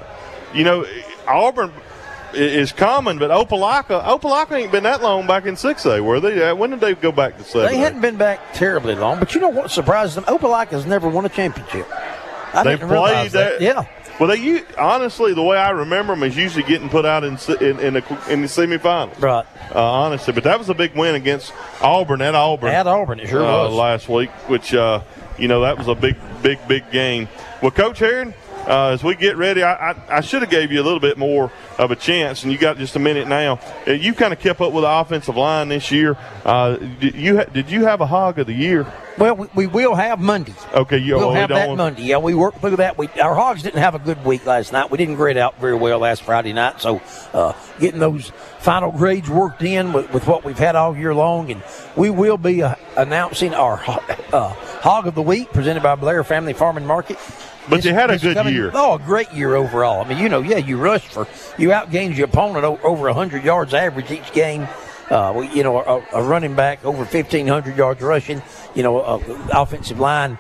Auburn is common, but Opelika ain't been that long back in 6A, were they? When did they go back to 7A?
They hadn't been back terribly long, but you know what surprises them? Opelika's never won a championship.
They played that.
Yeah.
Well, honestly, the way I remember them is usually getting put out in the semifinals.
Right.
Honestly, but that was a big win against Auburn at Auburn.
At Auburn, it sure was.
Last week, which, that was a big game. Well, Coach Herron, as we get ready, I should have gave you a little bit more of a chance, and you got just a minute now. You kind of kept up with the offensive line this year. Did you have a Hog of the Year?
Well, we will have Monday.
Okay,
we'll have that Monday. Yeah, we worked through that. Our Hogs didn't have a good week last night. We didn't grade out very well last Friday night, so getting those final grades worked in with what we've had all year long, and we will be announcing our Hog of the Week presented by Blair Family Farm and Market.
But you had a good year.
Oh, a great year overall. I mean, you outgained your opponent over 100 yards average each game. A running back over 1,500 yards rushing. Offensive line.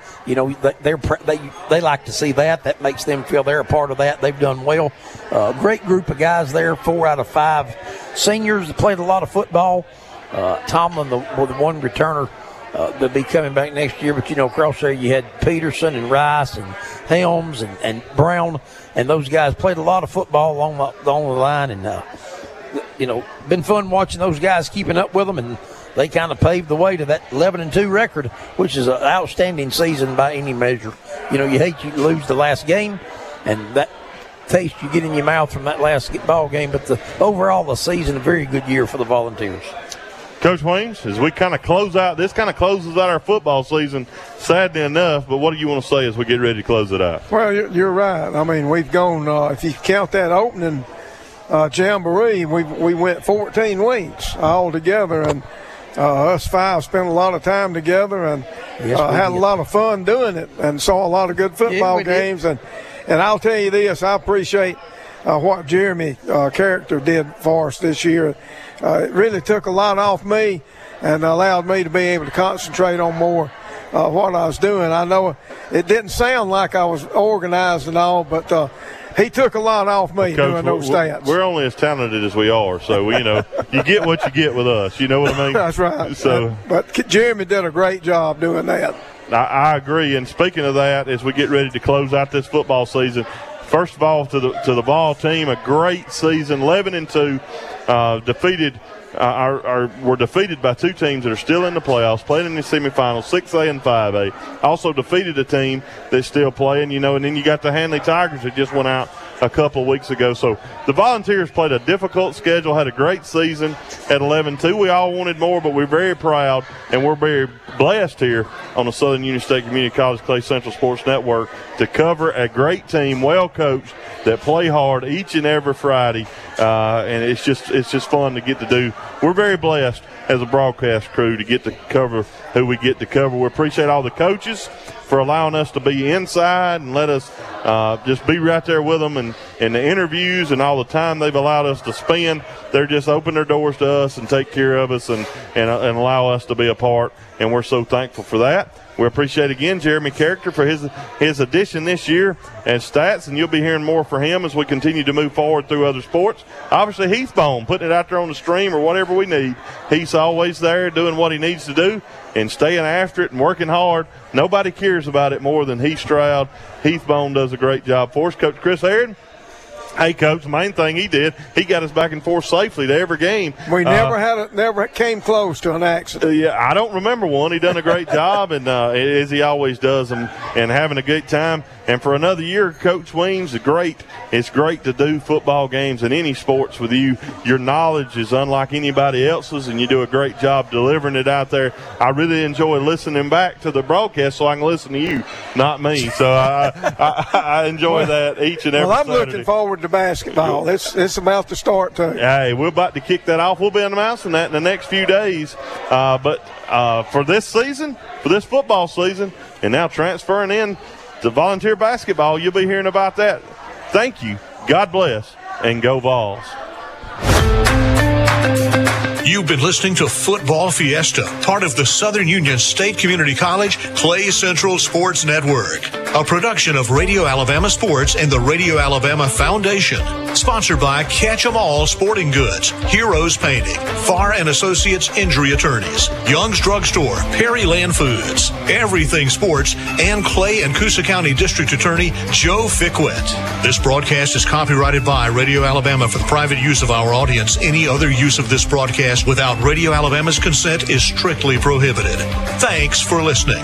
They like to see that. That makes them feel they're a part of that. They've done well. Great group of guys there. 4 out of 5 seniors that played a lot of football. Tomlin, the one returner. They'll be coming back next year, but across there you had Peterson and Rice and Helms and Brown, and those guys played a lot of football along the line, and been fun watching those guys, keeping up with them, and they kind of paved the way to that 11-2 record, which is an outstanding season by any measure. You hate you lose the last game, and that taste you get in your mouth from that last ball game, but overall the season, a very good year for the Volunteers.
Coach Weems, as we kind of closes out our football season, sadly enough, but what do you want to say as we get ready to close it out?
Well, you're right. I mean, we've gone, if you count that opening jamboree, we went 14 weeks all together, and us 5 spent a lot of time together and had a lot of fun doing it and saw a lot of good football games. And I'll tell you this, I appreciate what Jeremy Character did for us this year. It really took a lot off me and allowed me to be able to concentrate on more what I was doing. I know it didn't sound like I was organized and all, but he took a lot off me doing those stats.
We're only as talented as we are, so you get what you get with us. You know what I mean?
That's right.
So,
but Jeremy did a great job doing that.
I agree. And speaking of that, as we get ready to close out this football season, first of all, to the Vol team, a great season, 11-2. Were defeated by 2 teams that are still in the playoffs, playing in the semifinals, 6A and 5A. Also defeated a team that's still playing, and then you got the Handley Tigers that just went out a couple of weeks ago. So the Volunteers played a difficult schedule, had a great season at 11-2. We all wanted more, but we're very proud, and we're very blessed here on the Southern Union State Community College Clay Central Sports Network to cover a great team, well coached, that play hard each and every Friday, and it's just fun to get to do. We're very blessed as a broadcast crew to get to cover who we get to cover. We appreciate all the coaches for allowing us to be inside and let us just be right there with them, and the interviews and all the time they've allowed us to spend. They're just open their doors to us and take care of us and allow us to be a part, and we're so thankful for that. We appreciate again Jeremy Character for his addition this year and stats, and you'll be hearing more from him as we continue to move forward through other sports. Obviously, Heathbone, putting it out there on the stream or whatever we need. He's always there doing what he needs to do and staying after it and working hard. Nobody cares about it more than Heath Stroud. Heathbone does a great job for us. Coach Chris Herron, Hey, Coach, main thing he did, he got us back and forth safely to every game.
We never came close to an accident.
Yeah, I don't remember one. He done a great job, and as he always does, and having a good time. And for another year, Coach Weems, it's great to do football games in any sports with you. Your knowledge is unlike anybody else's, and you do a great job delivering it out there. I really enjoy listening back to the broadcast so I can listen to you, not me. So I enjoy that each and every
Well, I'm
Saturday.
looking forward to basketball. It's about to start, too.
Hey, we're about to kick that off. We'll be announcing that in the next few days. But for this season, for this football season, and now transferring in to volunteer basketball, you'll be hearing about that. Thank you. God bless, and go Vols.
You've been listening to Football Fiesta, part of the Southern Union State Community College Clay Central Sports Network, a production of Radio Alabama Sports and the Radio Alabama Foundation. Sponsored by Catch 'em All Sporting Goods, Heroes Painting, Farr and Associates Injury Attorneys, Young's Drugstore, Perryland Foods, Everything Sports, and Clay and Coosa County District Attorney Joe Fickwit. This broadcast is copyrighted by Radio Alabama for the private use of our audience. Any other use of this broadcast without Radio Alabama's consent is strictly prohibited. Thanks for listening.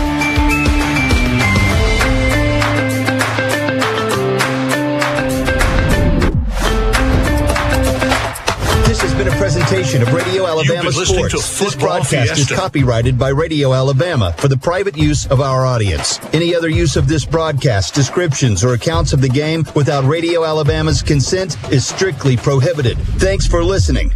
This has been a presentation of Radio Alabama Sports. This broadcast is copyrighted by Radio Alabama for the private use of our audience. Any other use of this broadcast, descriptions, or accounts of the game without Radio Alabama's consent is strictly prohibited. Thanks for listening.